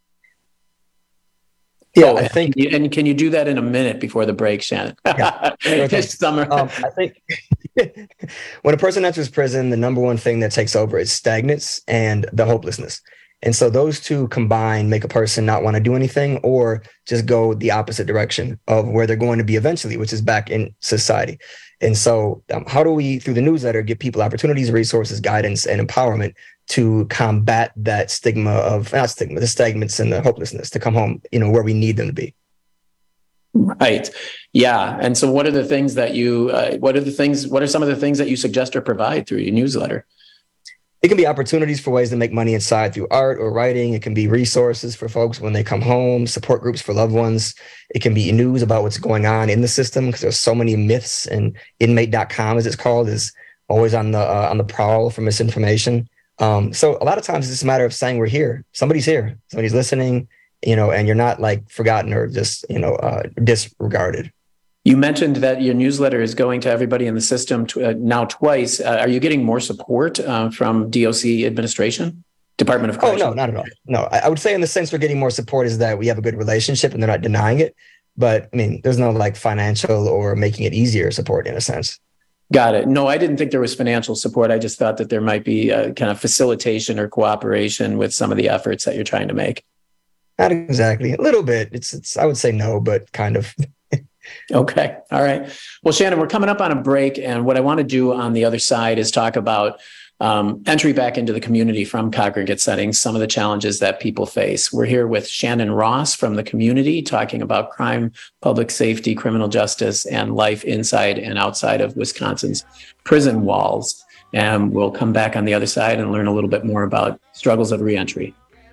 [SPEAKER 1] Yeah,
[SPEAKER 22] oh,
[SPEAKER 1] I think.
[SPEAKER 22] And, you, and can you do that in a minute before the break, Shannon?
[SPEAKER 1] Yeah,
[SPEAKER 22] Just summer.
[SPEAKER 1] um, I think when a person enters prison, the number one thing that takes over is stagnance and the hopelessness. And so those two combined make a person not want to do anything, or just go the opposite direction of where they're going to be eventually, which is back in society. And so um, how do we, through the newsletter, give people opportunities, resources, guidance, and empowerment to combat that stigma of, not stigma, the stagnance and the hopelessness, to come home, you know, where we need them to be.
[SPEAKER 22] Right. Yeah. And so what are the things that you, uh, what are the things, what are some of the things that you suggest or provide through your newsletter?
[SPEAKER 1] It can be opportunities for ways to make money inside through art or writing. It can be resources for folks when they come home, support groups for loved ones. It can be news about what's going on in the system, because there's so many myths, and inmate dot com, as it's called, is always on the uh, on the prowl for misinformation. Um, so a lot of times it's just a matter of saying we're here. Somebody's here. Somebody's listening, you know, and you're not like forgotten or just, you know, uh, disregarded.
[SPEAKER 22] You mentioned that your newsletter is going to everybody in the system t- uh, now twice. Uh, are you getting more support uh, from D O C administration, Department of Corrections?
[SPEAKER 1] Oh, no, not at all. No, I, I would say in the sense we're getting more support is that we have a good relationship and they're not denying it. But I mean, there's no like financial or making it easier support in a sense.
[SPEAKER 22] Got it. No, I didn't think there was financial support. I just thought that there might be a kind of facilitation or cooperation with some of the efforts that you're trying to make.
[SPEAKER 1] Not exactly. A little bit. It's, it's I would say no, but kind of.
[SPEAKER 22] Okay. All right. Well, Shannon, we're coming up on a break. And what I want to do on the other side is talk about um, entry back into the community from congregate settings, some of the challenges that people face. We're here with Shannon Ross from the community, talking about crime, public safety, criminal justice, and life inside and outside of Wisconsin's prison walls. And we'll come back on the other side and learn a little bit more about struggles of reentry.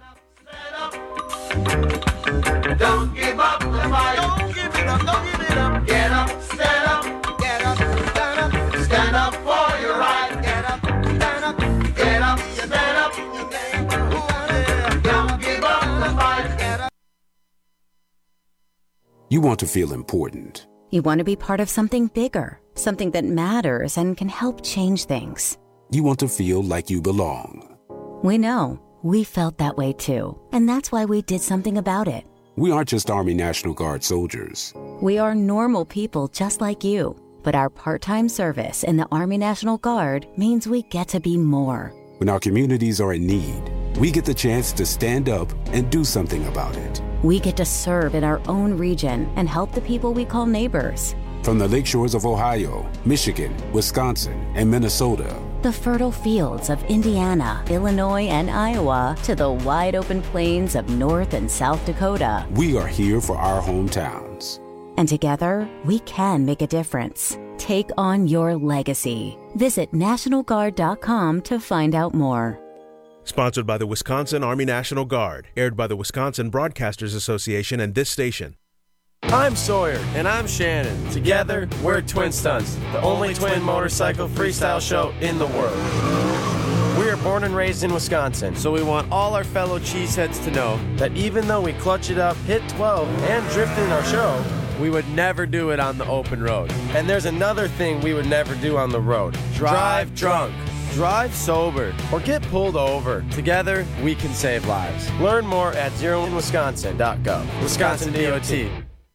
[SPEAKER 26] Don't give up the fight. Don't give it up. Don't give it up. Get up, stand up, get up, stand up, stand up for your right. Get up, stand up, get up, stand up. Don't give up the fight. Get up.
[SPEAKER 11] You want to feel important.
[SPEAKER 4] You want to be part of something bigger, something that matters and can help change things.
[SPEAKER 11] You want to feel like you belong.
[SPEAKER 4] We know. We felt that way too. And that's why we did something about it.
[SPEAKER 11] We aren't just Army National Guard soldiers.
[SPEAKER 4] We are normal people just like you. But our part-time service in the Army National Guard means we get to be more.
[SPEAKER 11] When our communities are in need, we get the chance to stand up and do something about it.
[SPEAKER 4] We get to serve in our own region and help the people we call neighbors.
[SPEAKER 11] From the lakeshores of Ohio, Michigan, Wisconsin, and Minnesota,
[SPEAKER 4] the fertile fields of Indiana, Illinois, and Iowa, to the wide open plains of North and South Dakota.
[SPEAKER 11] We are here for our hometowns.
[SPEAKER 4] And together, we can make a difference. Take on your legacy. Visit National Guard dot com to find out more.
[SPEAKER 5] Sponsored by the Wisconsin Army National Guard. Aired by the Wisconsin Broadcasters Association and this station.
[SPEAKER 12] I'm Sawyer. And I'm Shannon. Together, we're Twin Stunts, the only twin motorcycle freestyle show in the world. We are born and raised in Wisconsin, so we want all our fellow cheeseheads to know that even though we clutch it up, hit twelve, and drift in our show, we would never do it on the open road. And there's another thing we would never do on the road. Drive drunk. Drive sober. Or get pulled over. Together, we can save lives. Learn more at zero in wisconsin dot gov. Wisconsin D O T.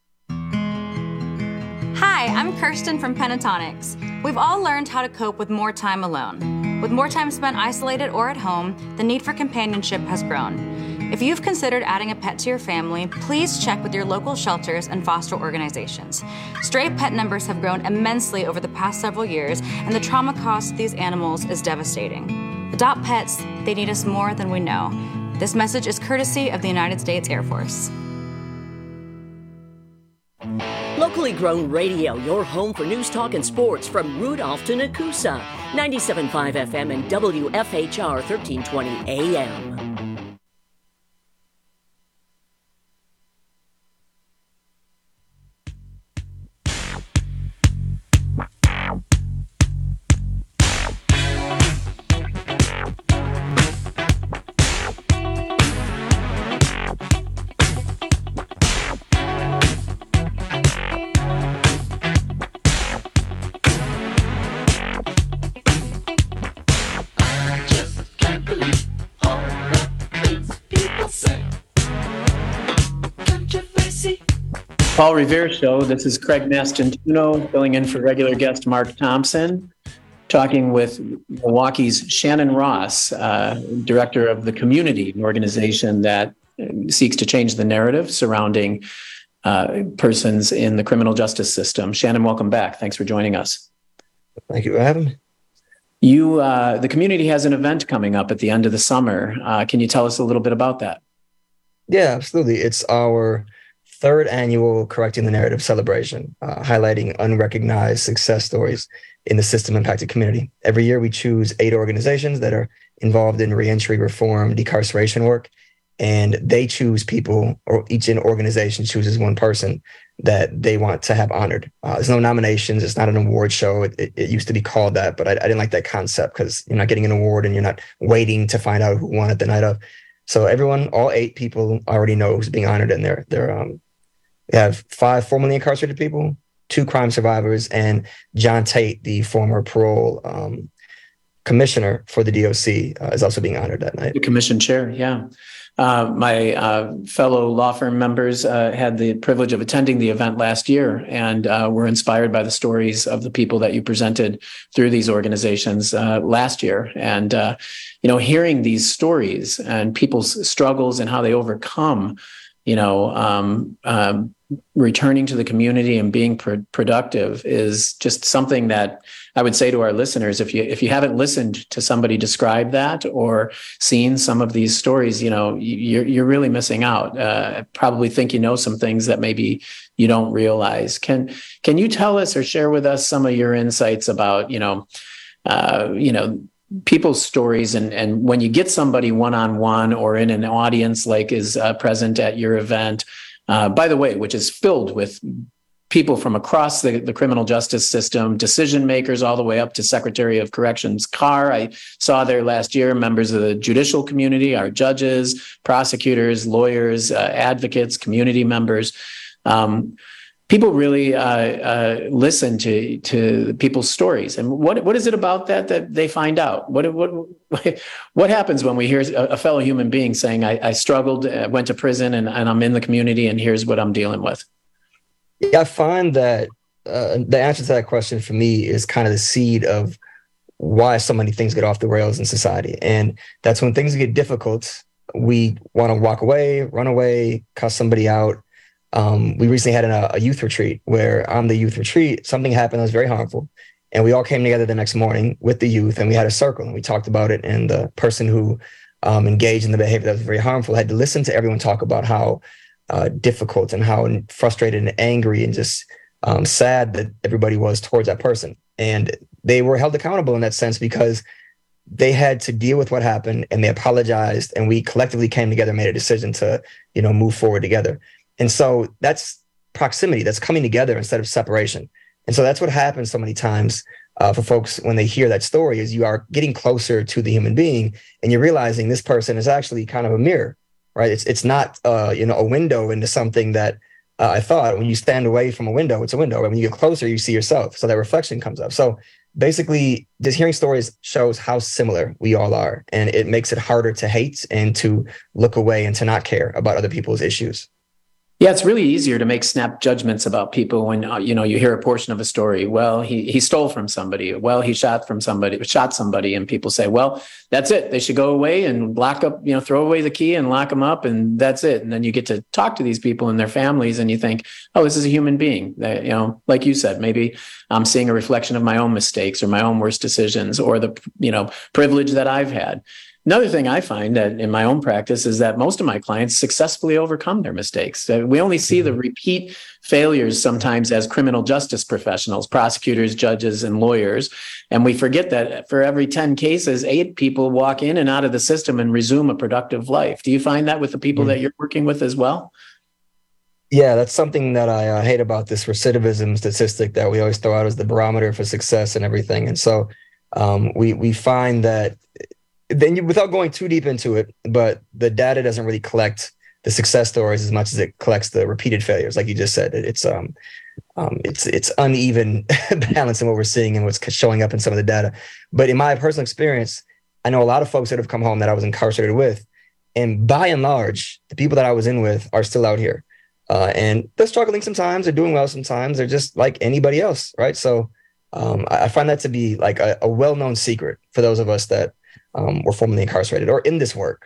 [SPEAKER 6] Hi, I'm Kirsten from Pentatonics. We've all learned how to cope with more time alone. With more time spent isolated or at home, the need for companionship has grown. If you've considered adding a pet to your family, please check with your local shelters and foster organizations. Stray pet numbers have grown immensely over the past several years, and the trauma cost to these animals is devastating. Adopt pets, they need us more than we know. This message is courtesy of the United States Air Force.
[SPEAKER 3] Locally grown radio, your home for news, talk, and sports from Rudolph to Nakusa. ninety-seven point five F M and W F H R thirteen twenty A M.
[SPEAKER 22] Paul Revere Show. This is Craig Mastantuono filling in for regular guest Mark Thompson, talking with Milwaukee's Shannon Ross, uh, director of the Community, an organization that seeks to change the narrative surrounding uh, persons in the criminal justice system. Shannon, welcome back. Thanks for joining us.
[SPEAKER 1] Thank you for having me.
[SPEAKER 22] You, uh, the Community has an event coming up at the end of the summer. Uh, can you tell us a little bit about that?
[SPEAKER 1] Yeah, absolutely. It's our third annual Correcting the Narrative celebration, uh, highlighting unrecognized success stories in the system-impacted community. Every year, we choose eight organizations that are involved in reentry, reform, decarceration work, and they choose people, or each organization chooses one person that they want to have honored. Uh, there's no nominations. It's not an award show. It, it, it used to be called that, but I, I didn't like that concept because you're not getting an award and you're not waiting to find out who won it the night of. So everyone, all eight people already know who's being honored in there. They're um, We have five formerly incarcerated people, two crime survivors, and John Tate, the former parole um, commissioner for the D O C, uh, is also being honored that night.
[SPEAKER 22] The commission chair, yeah. Uh, my uh, fellow law firm members uh, had the privilege of attending the event last year and uh, were inspired by the stories of the people that you presented through these organizations uh, last year. And, uh, you know, hearing these stories and people's struggles and how they overcome, you know, um, um, returning to the community and being pro- productive is just something that I would say to our listeners, if you if you haven't listened to somebody describe that or seen some of these stories, you know, you're, you're really missing out. Uh, probably think you know some things that maybe you don't realize. Can can you tell us or share with us some of your insights about, you know, uh, you know, people's stories and, and when you get somebody one-on-one or in an audience like is uh, present at your event, uh, by the way, which is filled with people from across the, the criminal justice system, decision makers all the way up to Secretary of Corrections Carr. I saw there last year members of the judicial community, our judges, prosecutors, lawyers, uh, advocates, community members. Um, People really uh, uh, listen to to people's stories, and what what is it about that that they find out? What what what happens when we hear a fellow human being saying, "I, I struggled, uh, went to prison, and, and I'm in the community, and here's what I'm dealing with"?
[SPEAKER 1] Yeah, I find that uh, the answer to that question for me is kind of the seed of why so many things get off the rails in society, and that's when things get difficult. We want to walk away, run away, cuss somebody out. Um, we recently had a, a youth retreat where on the youth retreat, something happened that was very harmful. And we all came together the next morning with the youth and we had a circle and we talked about it. And the person who um, engaged in the behavior that was very harmful had to listen to everyone talk about how uh, difficult and how frustrated and angry and just um, sad that everybody was towards that person. And they were held accountable in that sense because they had to deal with what happened and they apologized. And we collectively came together and made a decision to, you know, move forward together. And so that's proximity, that's coming together instead of separation. And so that's what happens so many times uh, for folks when they hear that story is you are getting closer to the human being, and you're realizing this person is actually kind of a mirror, right? It's it's not uh, you know a window into something that uh, I thought. When you stand away from a window, it's a window. Right? When you get closer, you see yourself. So that reflection comes up. So basically, just hearing stories shows how similar we all are, and it makes it harder to hate and to look away and to not care about other people's issues.
[SPEAKER 22] Yeah, it's really easier to make snap judgments about people when, uh, you know, you hear a portion of a story. Well, he he stole from somebody. Well, he shot from somebody, shot somebody. And people say, well, that's it. They should go away and lock up, you know, throw away the key and lock them up. And that's it. And then you get to talk to these people and their families and you think, oh, this is a human being. That, you know, like you said, maybe I'm seeing a reflection of my own mistakes or my own worst decisions or the, you know, privilege that I've had. Another thing I find that in my own practice is that most of my clients successfully overcome their mistakes. We only see the repeat failures sometimes as criminal justice professionals, prosecutors, judges, and lawyers. And we forget that for every ten cases, eight people walk in and out of the system and resume a productive life. Do you find that with the people mm-hmm. that you're working with as well?
[SPEAKER 1] Yeah, that's something that I uh, hate about this recidivism statistic that we always throw out as the barometer for success and everything. And so um, we we find that then you, without going too deep into it, but the data doesn't really collect the success stories as much as it collects the repeated failures. Like you just said, it, it's um, um, it's it's uneven balance in what we're seeing and what's showing up in some of the data. But in my personal experience, I know a lot of folks that have come home that I was incarcerated with, and by and large, the people that I was in with are still out here, uh, and they're struggling sometimes, they're doing well sometimes, they're just like anybody else, right? So um, I, I find that to be like a, a well-known secret for those of us that Um, were formerly incarcerated or in this work.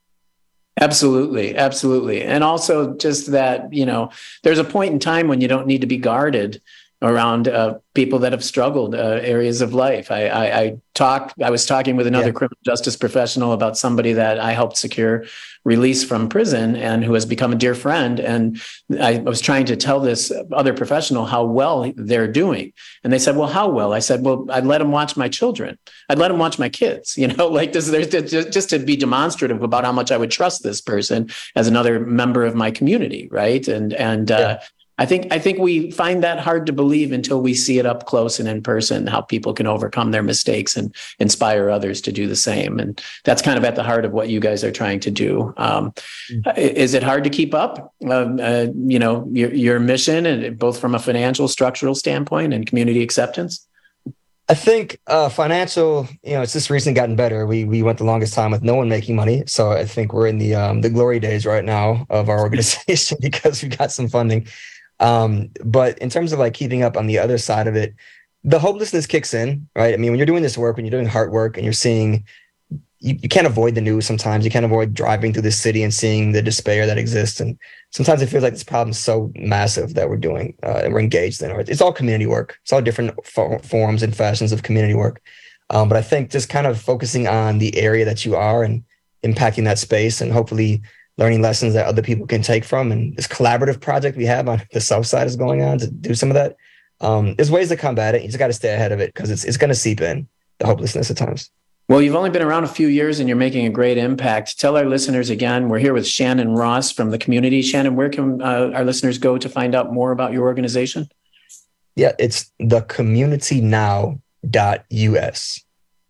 [SPEAKER 22] Absolutely. Absolutely. And also just that, you know, there's a point in time when you don't need to be guarded around uh, people that have struggled uh, areas of life. I, I, I talked, I was talking with another yeah. criminal justice professional about somebody that I helped secure release from prison and who has become a dear friend. And I was trying to tell this other professional how well they're doing. And they said, well, how well? I said, well, I'd let them watch my children. I'd let them watch my kids, you know, like this, there's just, just to be demonstrative about how much I would trust this person as another member of my community. Right. And, and, yeah. uh, I think I think we find that hard to believe until we see it up close and in person, how people can overcome their mistakes and inspire others to do the same. And that's kind of at the heart of what you guys are trying to do. Um, mm-hmm. Is it hard to keep up, um, uh, you know, your, your mission, and both from a financial, structural standpoint and community acceptance?
[SPEAKER 1] I think uh, financial, you know, it's just recently gotten better. We we went the longest time with no one making money. So I think we're in the um, the glory days right now of our organization because we got some funding. Um, but in terms of like keeping up on the other side of it, the hopelessness kicks in, right? I mean, when you're doing this work, when you're doing hard work and you're seeing, you, you can't avoid the news sometimes. You can't avoid driving through the city and seeing the despair that exists. And sometimes it feels like this problem is so massive that we're doing uh, and we're engaged in it. It's all community work. It's all different fo- forms and fashions of community work. Um, but I think just kind of focusing on the area that you are and impacting that space and hopefully learning lessons that other people can take from. And this collaborative project we have on the South Side is going on to do some of that. Um, there's ways to combat it. You just got to stay ahead of it because it's it's going to seep in, the hopelessness at times.
[SPEAKER 22] Well, you've only been around a few years and you're making a great impact. Tell our listeners again, we're here with Shannon Ross from the community. Shannon, where can uh, our listeners go to find out more about your organization?
[SPEAKER 1] Yeah, it's the community now dot U S.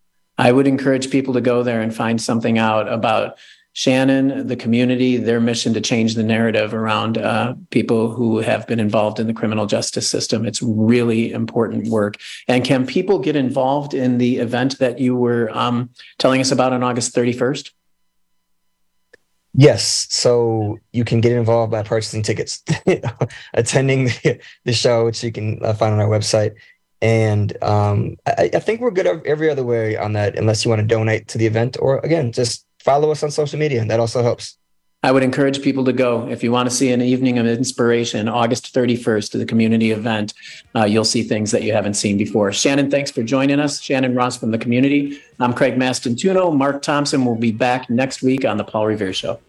[SPEAKER 22] I would encourage people to go there and find something out about Shannon, the community, their mission to change the narrative around uh, people who have been involved in the criminal justice system. It's really important work. And can people get involved in the event that you were um, telling us about on August thirty-first?
[SPEAKER 1] Yes. So you can get involved by purchasing tickets, attending the, the show, which you can uh, find on our website. And um, I, I think we're good every other way on that, unless you want to donate to the event or, again, just follow us on social media. That also helps.
[SPEAKER 22] I would encourage people to go. If you want to see an evening of inspiration, August thirty-first to the community event, uh, you'll see things that you haven't seen before. Shannon, thanks for joining us. Shannon Ross from the community. I'm Craig Mastantuono. Mark Thompson will be back next week on The Paul Revere Show.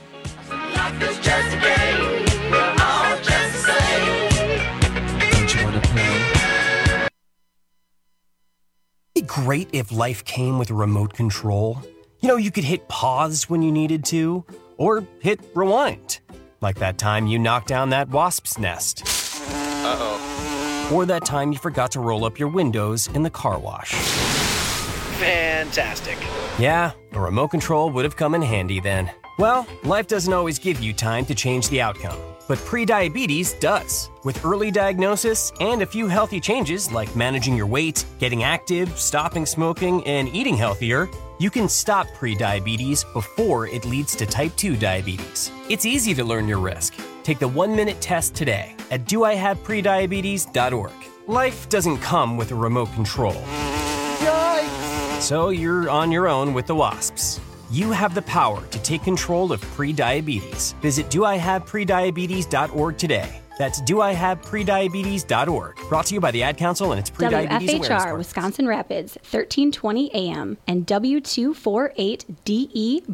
[SPEAKER 7] It'd be great if life came with a remote control. You know, you could hit pause when you needed to, or hit rewind. Like that time you knocked down that wasp's nest.
[SPEAKER 13] Uh-oh.
[SPEAKER 7] or that time you forgot to roll up your windows in the car wash.
[SPEAKER 2] Fantastic.
[SPEAKER 7] Yeah, a remote control would have come in handy then. Well, life doesn't always give you time to change the outcome, but prediabetes does. With early diagnosis and a few healthy changes like managing your weight, getting active, stopping smoking, and eating healthier, you can stop prediabetes before it leads to type two diabetes. It's easy to learn your risk. Take the one-minute test today at do I have prediabetes dot org. Life doesn't come with a remote control. Yikes! So you're on your own with the wasps. You have the power to take control of prediabetes. Visit do I have prediabetes dot org today. That's do I have prediabetes dot org. Brought to you by the Ad Council and its Prediabetes
[SPEAKER 13] W F H
[SPEAKER 7] Awareness
[SPEAKER 13] R
[SPEAKER 7] Partners.
[SPEAKER 13] Wisconsin Rapids, thirteen twenty A M and W two forty-eight D E